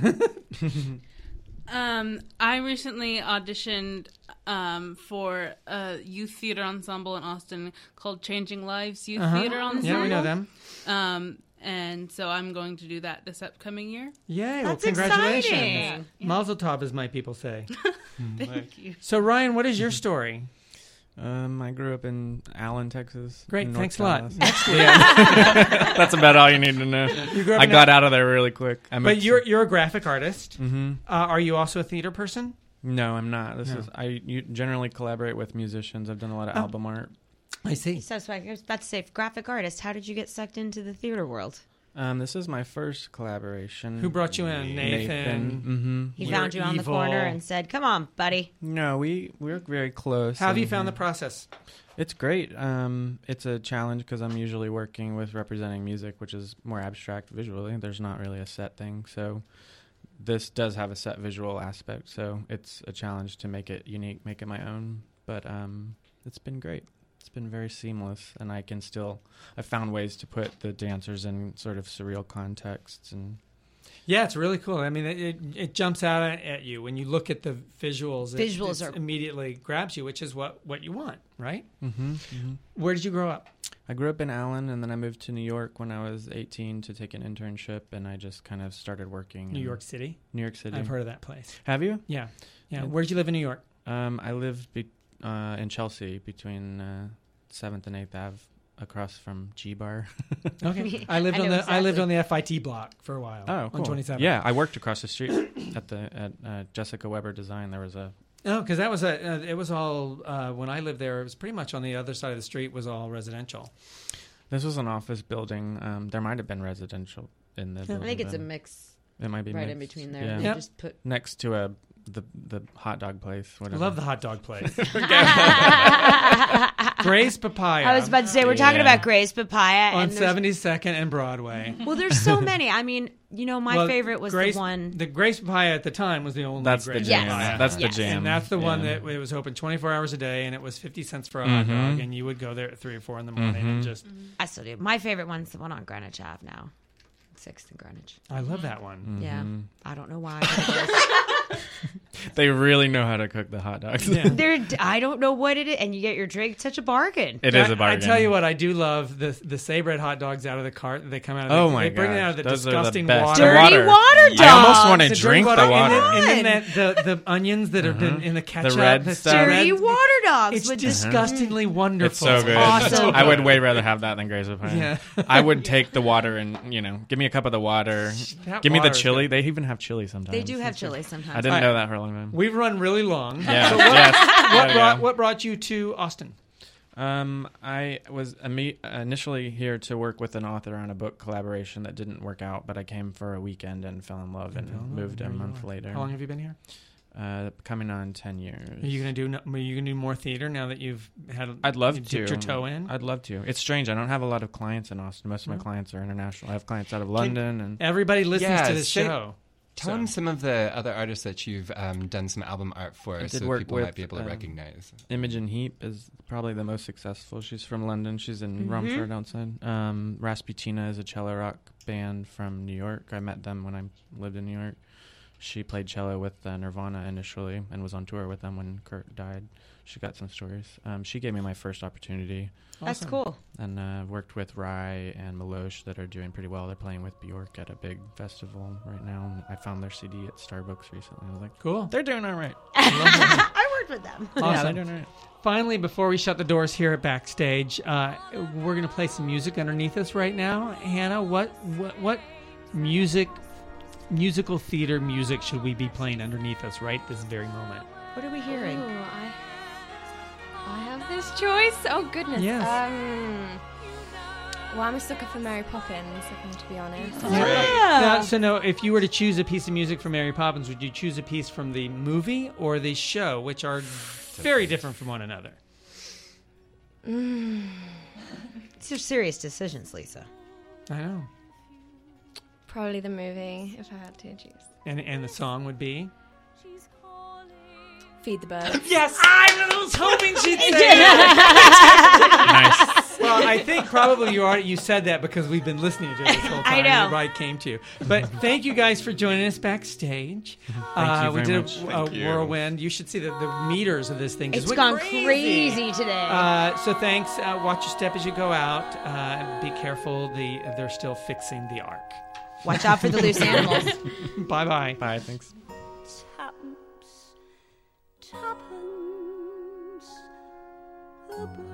Yeah. I recently auditioned for a youth theater ensemble in Austin called Changing Lives Youth Theater Ensemble. Yeah, we know them. And so I'm going to do that this upcoming year. Yay, That's well, congratulations. exciting. Mazel tov, as my people say. Thank you. So, Ryan, what is your story? I grew up in Allen, Texas. Great, in North thanks a lot. Dallas. Next week. Yeah. That's about all you need to know. You grew up I in got out of there really quick. But you're a graphic artist. Mm-hmm. Are you also a theater person? No, I'm not. No. I generally collaborate with musicians. I've done a lot of album art. I see. So I was about to say, graphic artist, how did you get sucked into the theater world? This is my first collaboration. Who brought you in? Nathan. He found you on the corner and said, "Come on, buddy." No, we're very close. How have you found the process? It's great. It's a challenge because I'm usually working with representing music, which is more abstract visually. There's not really a set thing. So this does have a set visual aspect. So it's a challenge to make it unique, make it my own. But it's been great. It's been very seamless, and I found ways to put the dancers in sort of surreal contexts. And yeah, it's really cool. I mean, it jumps out at you when you look at the visuals. It immediately grabs you, which is what you want, right? Mm-hmm. Where did you grow up? I grew up in Allen, and then I moved to New York when I was 18 to take an internship, and I just kind of started working. New York City? New York City. I've heard of that place. Have you? Yeah. Where did you live in New York? I lived in Chelsea between 7th and 8th Ave, across from G Bar. Okay, I lived on the FIT block for a while. Oh, cool. On 27. Yeah, I worked across the street at Jessica Weber Design. There was a because that was it was all when I lived there. It was pretty much on the other side of the street was all residential. This was an office building. There might have been residential in the building. I think it's a mix. It might be right mixed. in between there. Yeah. Yep. Just put next to the hot dog place. Whatever. I love the hot dog place. Gray's Papaya. I was about to say, we're talking about Gray's Papaya. On 72nd and Broadway. Well, there's so many. I mean, my favorite was the one. The Gray's Papaya at the time was the only That's Gray's the jam. Papaya. That's the jam. And that's the one that it was open 24 hours a day, and it was 50 cents for a hot dog, and you would go there at 3 or 4 in the morning and just... I still do. My favorite one's the one on Greenwich Ave now. 6th and Greenwich. I love that one. Yeah. I don't know why. They really know how to cook the hot dogs. Yeah. I don't know what it is. And you get your drink. Such a bargain. It is a bargain. I tell you what, I do love the Say-Bread hot dogs out of the cart. They come out of they bring it out of the Those disgusting are the best. water. Dirty water dogs. I almost want to drink the water. And then the onions that have been in the ketchup. The red stuff. Dirty water dogs. It's disgustingly wonderful. It's so good. Awesome. I would way rather have that than Gray's Papaya. Yeah. I would take the water and, give me a cup of the water. Give me the chili. They even have chili sometimes. They do have chili sometimes. I didn't know that for a long time. We've run really long. Yeah. So what brought you to Austin? I was initially here to work with an author on a book collaboration that didn't work out, but I came for a weekend and fell in love and moved a month later. How long have you been here? Coming on 10 years. Are you gonna do more theater now that you've had? I'd love to dipped your toe in. I'd love to. It's strange. I don't have a lot of clients in Austin. Most of my clients are international. I have clients out of London and everybody listens to this show. Tell them some of the other artists that you've done some album art for, so people might be able to recognize. Imogen Heap is probably the most successful. She's from London. She's in Romford outside. Rasputina is a cello rock band from New York. I met them when I lived in New York. She played cello with Nirvana initially and was on tour with them when Kurt died. She got some stories. She gave me my first opportunity. That's cool. And worked with Rye and Milosh that are doing pretty well. They're playing with Bjork at a big festival right now. And I found their CD at Starbucks recently. I was like, cool. They're doing all right. I worked with them. Awesome. Yeah, they're doing all right. Finally, before we shut the doors here at Backstage, we're going to play some music underneath us right now. Hannah, what musical theater music should we be playing underneath us right this very moment? What are we hearing? Ooh, I have this choice. Oh goodness. Yes. Well, I'm a sucker for Mary Poppins, if I'm to be honest. So if you were to choose a piece of music from Mary Poppins, would you choose a piece from the movie or the show, which are very different from one another? These are serious decisions, Lisa. I know. Probably the movie, if I had to choose. And the song would be? Feed the Birds. Yes! I was hoping she'd say that. Nice. Well, I think probably you said that because we've been listening to it this whole time. I know. And the right came to you. But thank you guys for joining us backstage. Thank you we very did much. a whirlwind. You should see the meters of this thing. It's gone crazy today. So thanks. Watch your step as you go out. Be careful. They're still fixing the ark. Watch out for the loose animals. Bye-bye. Bye, thanks. Tuppence,